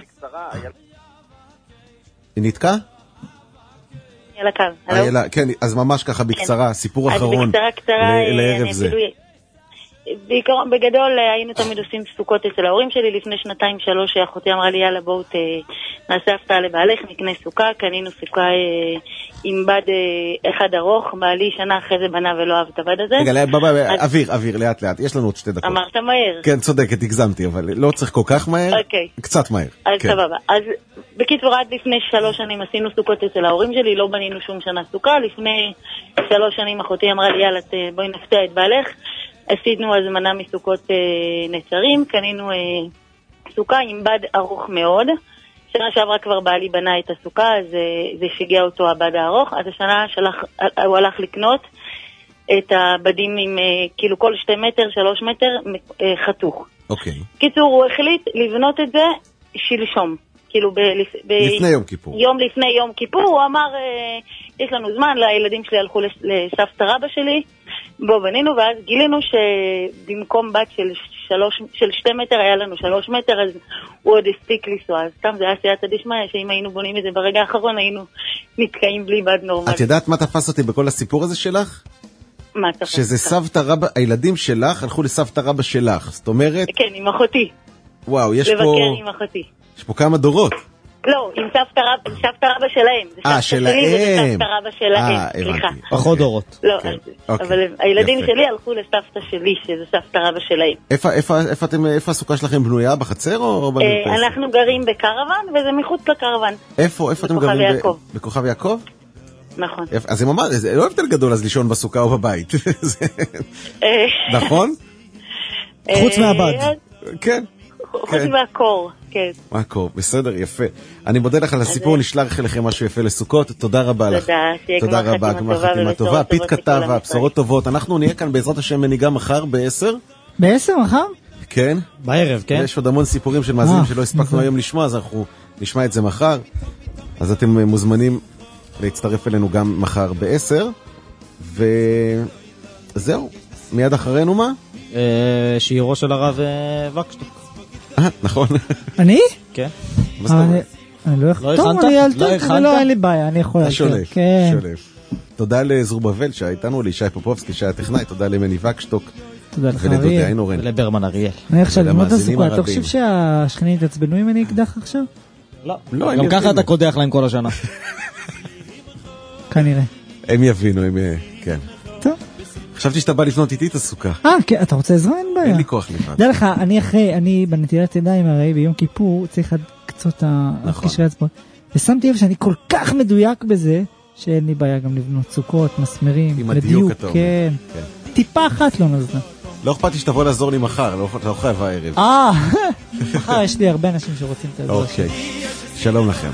היא נתקע? איילה קו, איילה, כן, אז ממש ככה בקצרה, סיפור אחרון. אז בקצרה קצרה, לערב זה. בעיקרון, בגדול היינו תמיד עושים סוכות אצל ההורים שלי. לפני שנתיים שלוש אחותי אמרה לי יאללה בואו נעשה הפתעה לבעלך, נקנה סוכה. קנינו סוכה עם בד אחד ארוך, בעלי שנה אחרי זה בנה ולא אהב את הבד הזה. רגע, אוויר, אוויר, לאט לאט, יש לנו עוד שתי דקות. אמרת מהר. כן, צודקת, הגזמתי, אבל לא צריך כל כך מהר, קצת מהר. אז סבבה, אז בקיצור עד לפני שלוש שנים עשינו סוכות אצל ההורים שלי, לא בנינו שום שנה סוכה. לפני שלוש שנים אחותי אמרה לי יאללה בואי נפתיע את בעלך. עשינו הזמנה מסוכות אה, נצרים, קנינו אה, סוכה עם בד ארוך מאוד. שנה שעברה כבר בעלי בנה את הסוכה, אז אה, זה שיגע אותו הבד הארוך. אז השנה שלח, הוא הלך לקנות את הבדים עם אה, כאילו כל שתי מטר, שלוש מטר אה, חתוך. אוקיי. קיצור, הוא החליט לבנות את זה שלשום. כאילו ב- ב- לפני יום כיפור. יום לפני יום כיפור, הוא אמר, אה, יש לנו זמן, לילדים שלי הלכו לסבתא רבא שלי, בוא בנינו, ואז גילינו שבמקום בת של, שלוש, של שתי מטר היה לנו שלוש מטר, אז הוא עוד הספיק לנסוע. אז סתם זה היה סייעתא דשמיא, שאם היינו בונים את זה ברגע האחרון, היינו נתקעים בלי בד נורמלי. את יודעת מה תפס אותי בכל הסיפור הזה שלך? מה תפס? שזה סבתא רבא, הילדים שלך הלכו לסבתא רבא שלך, זאת אומרת... כן, עם אחותי. וואו, יש פה... לבקר עם אחותי. יש פה כמה דורות. לא, עם סבתא רבא, סבתא רבא שלהם. אה, שלהם. וזה סבתא רבא שלהם. אה, הבנתי. פחות דורות. לא, אבל הילדים שלי הלכו לסבתא שלי, שזה סבתא רבא שלהם. איפה הסוכה שלכם בנויה? בחצר או במרפסת? אנחנו גרים בקרוון, וזה מחוץ לקרוון. איפה? איפה אתם גרים? בכוכב יעקב. בכוכב יעקב? נכון. אז זה ממש, זה לא הבדל גדול אז לישון בסוכה או בבית. נכון? חוץ מהבד. כן. חוץ מהקור, כן. מהקור, בסדר, יפה. אני מודה לך על הסיפור, נשלח לכם משהו יפה לסוכות, תודה רבה לך. תודה, שיהיה גמר חתימה טובה. פית כתבה, בשורות טובות. אנחנו נהיה כאן בעזרת השם מנהיגה מחר בעשר. בעשר מחר? כן. בערב, כן. יש עוד המון סיפורים של מאזינים שלא הספקנו היום לשמוע, אז אנחנו נשמע את זה מחר. אז אתם מוזמנים להצטרף אלינו גם מחר בעשר. וזהו, מיד אחרינו מה? שירו של הרב וקשטוק. נכון. אני? כן. אני לא יכול. טוב, אני אלתק, ולא, אין לי בעיה, אני יכול. אתה שולף, שולף. תודה לזרובבל שהייתנו, לישי פופובסקי שהיה טכנאי, תודה למני וקשטוק. תודה לך אריאל. ולברמן אריאל. אני עכשיו ללמוד את הסוכה, אתה חושב שהשכנים יתעצבנו אם אני אקדח עכשיו? לא. גם ככה אתה קודח להם כל השנה. כנראה. הם יבינו, הם... כן. טוב. חשבתי שאתה בא לפנות איתי את הסוכה. אה, כן, אתה רוצה עזרה? אין בעיה. אין לי כוח לבד. דע לך, אני אחרי, אני בנטילת ידיים הרי ביום כיפור צריך עד קצות הקשרי אצבעות. ושמתי לב שאני כל כך מדויק בזה, שאין לי בעיה גם לבנות סוכות, מסמרים, עם הדיוק אתה אומר. כן. טיפה אחת לא נזלה. לא אכפתי שתבוא לעזור לי מחר, לא חייב הערב. אה, מחר יש לי הרבה אנשים שרוצים את העזור. אוקיי, שלום לכם.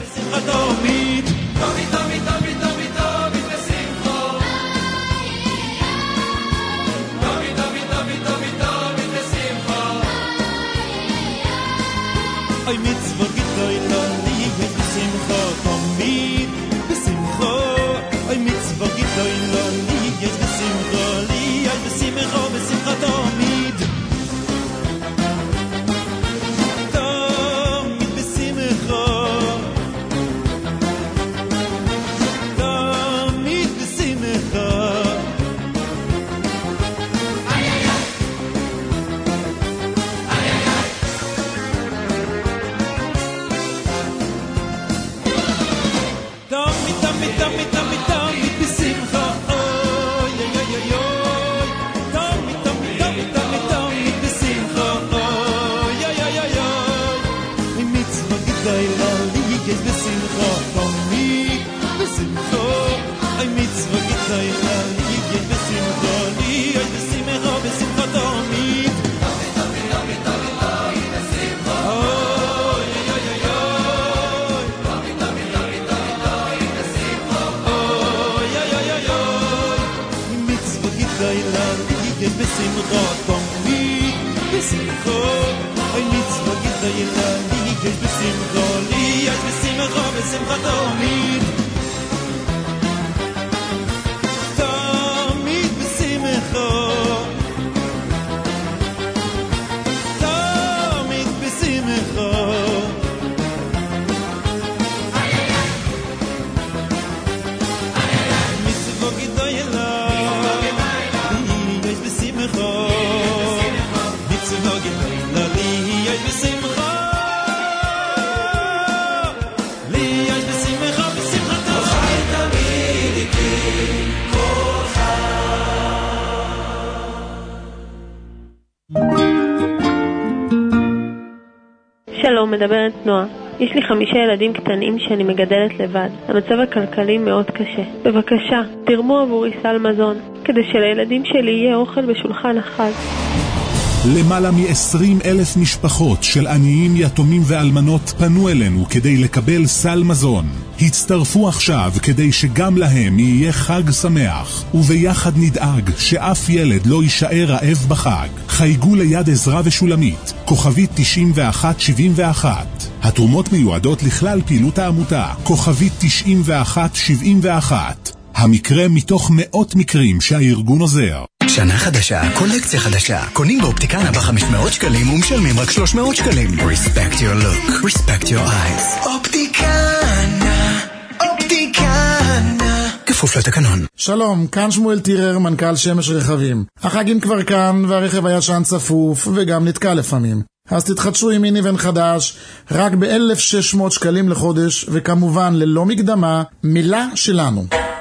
Oy mitzvot gitoyla liye besimcha tamid besimcha Oy mitzvot gitoyla liye besimcha liye besimcha besimcha tamid tamid besimcha tamid besimcha ay ay ay שלום, מדברת נועה. יש לי חמישה ילדים קטנים שאני מגדלת לבד. המצב הכלכלי מאוד קשה. בבקשה, תרמו עבורי סל מזון, כדי שלילדים שלי יהיה אוכל בשולחן החג. למעלה מ-עשרים אלף משפחות של עניים, יתומים ואלמנות פנו אלינו כדי לקבל סל מזון. הצטרפו עכשיו כדי שגם להם יהיה חג שמח, וביחד נדאג שאף ילד לא יישאר רעב בחג. חייגו ליד עזרה ושולמית, כוכבית תשעים ואחת שבעים ואחת. התרומות מיועדות לכלל פעילות העמותה, כוכבית תשעים ואחת שבעים ואחת. המקרה מתוך מאות מקרים שהארגון עוזר. שנה חדשה, קולקציה חדשה. קונים באופטיקנה ב-חמש מאות שקלים ומשלמים רק שלוש מאות שקלים. Respect your look, respect your eyes. אופטיקנה, אופטיקנה. כפוף לתקנון. שלום, כאן שמואל טירר, מנכ"ל שמש רכבים. החגים כבר כאן והרכב הישן צפוף וגם נתקע לפעמים. אז תתחדשו עם מיניבן חדש, רק ב-אלף ושש מאות שקלים לחודש, וכמובן ללא מקדמה, מילה שלנו.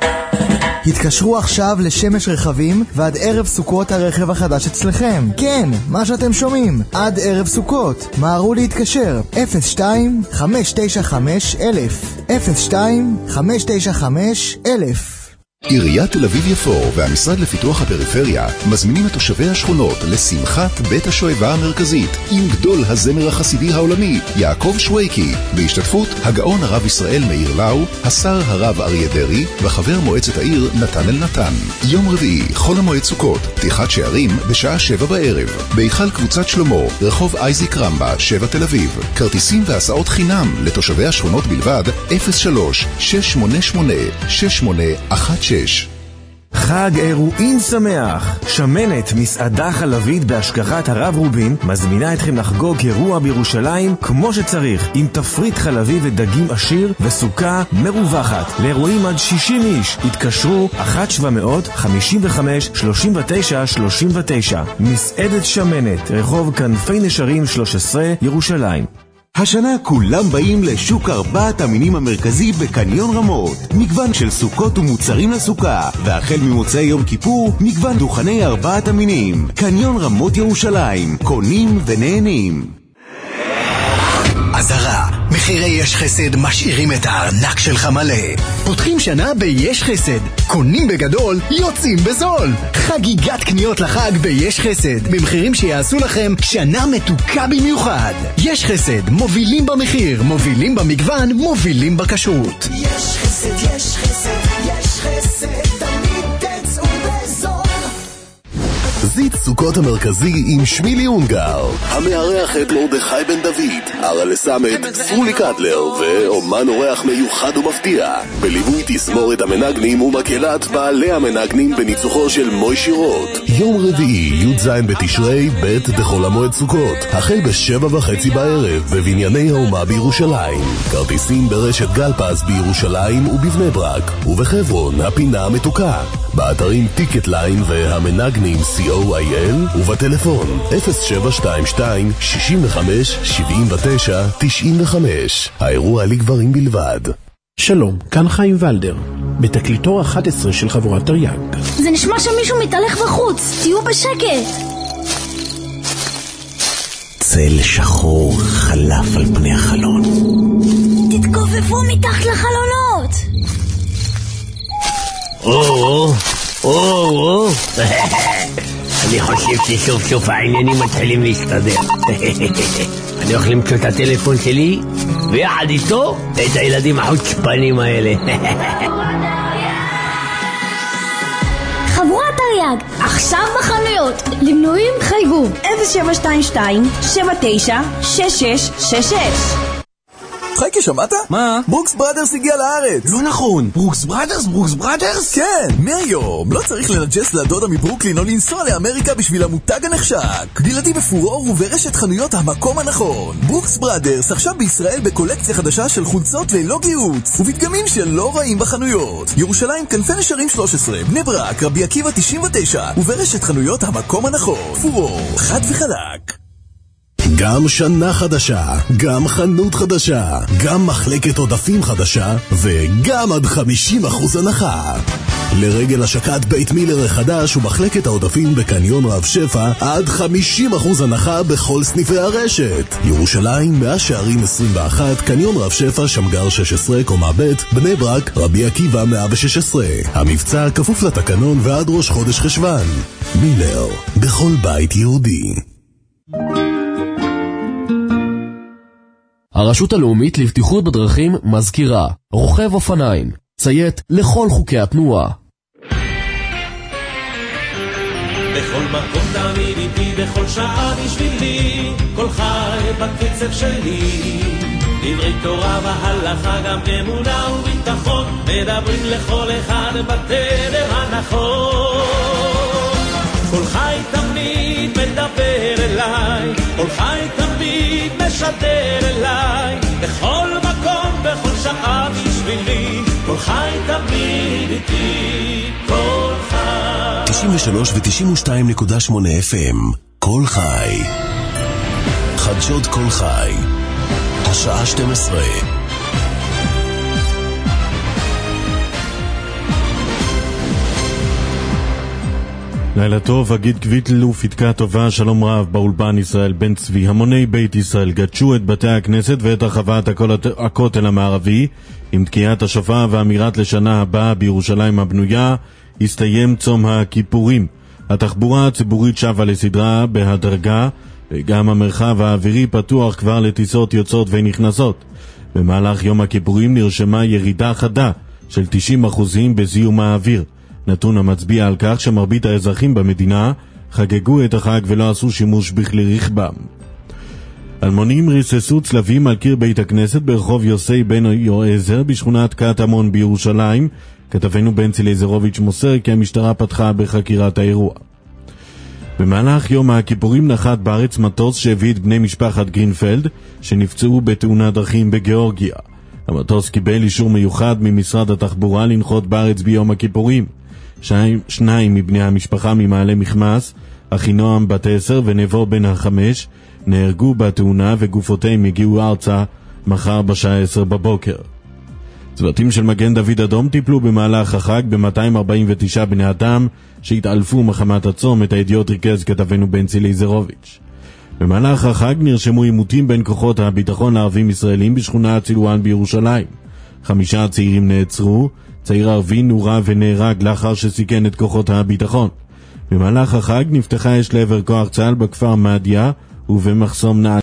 התקשרו עכשיו לשמש רכבים ועד ערב סוכות הרכב החדש אצלכם. כן, מה שאתם שומעים, עד ערב סוכות. מהרו להתקשר אפס שתיים חמש תשע חמש אלף אפס שתיים חמש תשע חמש אלף. עיריית תל אביב יפו והמשרד לפיתוח הפריפריה מזמינים את תושבי השכונות לשמחת בית השואבה המרכזית עם גדול הזמר החסידי העולמי יעקב שוויקי, בהשתתפות הגאון הרב ישראל מאיר לאו, השר הרב אריה דרי וחבר מועצת העיר נתן אל נתן. יום רביעי, חול המועד סוכות, פתיחת שערים בשעה שבע בערב, בהיכל קבוצת שלמה, רחוב אייזיק רמבה, שבע תל אביב. כרטיסים והסעות חינם לתושבי השכונות בלבד, אפס שלוש שש שמונה שמונה שש שמונה אחת שש. חג אירועים שמח. שמנת מסעדה חלבית בהשגחת הרב רובין מזמינה אתכם לחגוג אירוע בירושלים כמו שצריך, עם תפריט חלבי ודגים עשיר וסוכה מרווחת. לאירועים עד שישים איש התקשרו אחת שבע מאות חמישים וחמש שלושים ותשע שלושים ותשע. מסעדת שמנת, רחוב כנפי נשרים שלוש עשרה, ירושלים. השנה כולם באים לשוק ארבעת המינים המרכזי בקניון רמות. מגוון של סוכות ומוצרים לסוכה, והחל ממוצאי יום כיפור, מגוון דוכני ארבעת המינים. קניון רמות ירושלים, קונים ונהנים. עזרה, מחירי יש חסד משאירים את הארנק שלך מלא. פותחים שנה ביש חסד, קונים בגדול, יוצאים בזול. חגיגת קניות לחג ביש חסד, במחירים שיעשו לכם שנה מתוקה במיוחד. יש חסד, מובילים במחיר, מובילים במגוון, מובילים בכשרות. יש חסד, יש חסד, יש חסד, תמיד תצאו בזול. זית סוכות המרכזי עם שמילי אונגר, המארח את מרדכי בן דוד, הרל לסמת, סרולי קדלר ואומן אורח מיוחד ומפתיע, בליווי תסמורת המנגנים ומקהלת בעלי המנגנים בניצוחו של מוישי רוט. יום רביעי י"ז בתשרי ב' דחול המועד סוכות, החל בשבע וחצי בערב בבנייני האומה בירושלים. כרטיסים ברשת גלפס בירושלים ובבני ברק, ובחברון הפינה המתוקה, באתרים טיקט ליין והמנגנים סי או איי אל, ובטלפון אפס שבע שתיים שתיים שש חמש שבע תשע תשע חמש. האירוע לגברים בלבד. שלום, כאן חיים ולדר, בתקליטור אחת עשרה של חבורת תרי"ג. זה נשמע שמישהו מתהלך בחוץ, תהיו בשקט. צל שחור חלף על פני החלון. תתכופפו מתחת לחלונות. או, או, או, אני חושב שסוף סוף העניינים מתחילים להסתדר. אני הולך למצוא את הטלפון שלי ויחד איתו את הילדים החוצפנים האלה. חבורת תרי"ג, עכשיו בחנויות, למנויים חייגו אפס שבע שתיים שתיים שבע תשע שש שש שש שש. חייקי, שמעת? מה? ברוקס בראדרס הגיע לארץ. לא נכון, ברוקס בראדרס? ברוקס בראדרס? כן, מהיום לא צריך לנג'ס לדודה מברוקלין או לנסוע לאמריקה בשביל המותג הנחשק. בלעדי בפורור וברשת חנויות המקום הנכון. ברוקס בראדרס עכשיו בישראל בקולקציה חדשה של חולצות ללא גיוץ ובדגמים שלא רעים בחנויות. ירושלים כנפי נשרים שלוש עשרה, בני ברק, רבי עקיבא תשעים ותשע, וברשת חנויות המקום הנכון. פורור, חד וחלק. גם שנה חדשה, גם חנות חדשה, גם מחלקת עודפים חדשה, וגם עד חמישים אחוז הנחה. לרגל השקת בית מילר החדש ומחלקת העודפים בקניון רב שפע, עד חמישים אחוז הנחה בכל סניפי הרשת. ירושלים, מאה שערים עשרים ואחת, קניון רב שפע, שמגר שש עשרה, קומה ב', בני ברק, רבי עקיבא מאה ושש עשרה. המבצע כפוף לתקנון ועד ראש חודש חשוון. מילר, בכל בית יהודי. הרשות הלאומית לבטיחות בדרכים מזכירה, רוכב אופניים, ציית לכל חוקי התנועה. בכל מקום תמיד איתי, בכל שעה בשבילי, כל חי בקצב שלי. דברי תורה והלכה, גם אמונה וביטחון, מדברים לכל אחד בתדר הנכון. כל חי תמיד מדבר אליי, כל חי תמיד משדר אליי, בכל מקום, בכל שעה בשבילי, כל חי תמיד איתי, כל חי. תשעים ושלוש ו-תשעים ושתיים נקודה שמונה אף אם, כל חי. חדשות כל חי, השעה שתים עשרה. לילה טוב, אגיד קוויטל ופתקה טובה, שלום רב באולפן ישראל בן צבי. המוני בית ישראל גדשו את בתי הכנסת ואת רחבת הכותל המערבי. עם תקיעת השופר ואמירת לשנה הבאה בירושלים הבנויה, הסתיים צום הכיפורים. התחבורה הציבורית שבה לסדרה בהדרגה, וגם המרחב האווירי פתוח כבר לטיסות יוצאות ונכנסות. במהלך יום הכיפורים נרשמה ירידה חדה של תשעים אחוז בזיהום האוויר. נתון המצביע על כך שמרבית האזרחים במדינה חגגו את החג ולא עשו שימוש בכלי רכבם. אלמונים ריססו צלבים על קיר בית הכנסת ברחוב יוסי בן יועזר בשכונת קטמון בירושלים. כתבנו בנצי לייזרוביץ' מוסר כי המשטרה פתחה בחקירת האירוע. במהלך יום הכיפורים נחת בארץ מטוס שהביא את בני משפחת גרינפלד שנפצעו בתאונת דרכים בגיאורגיה. המטוס קיבל אישור מיוחד ממשרד התחבורה לנחות בארץ ביום הכיפורים. שניים, שניים מבני המשפחה ממעלה מחמס אחינועם בת עשר ונבו בן החמש נהרגו בתאונה וגופותיהם הגיעו ארצה מחר בשעה עשר בבוקר. צוותים של מגן דוד אדום טיפלו במהלך החג ב-מאתיים ארבעים ותשעה בני אדם שהתעלפו מחמת הצומת. הידיעות ריכז כתבנו בנצי ליזרוביץ'. במהלך החג נרשמו עימותים בין כוחות הביטחון לערבים ישראלים בשכונת סילואן בירושלים. חמישה צעירים נעצרו, צעיר ערבי נורה ונהרג לאחר שסיכן את כוחות הביטחון. במהלך החג נפתחה אש לעבר כוח צה"ל בכפר מדיה ובמחסום נעל.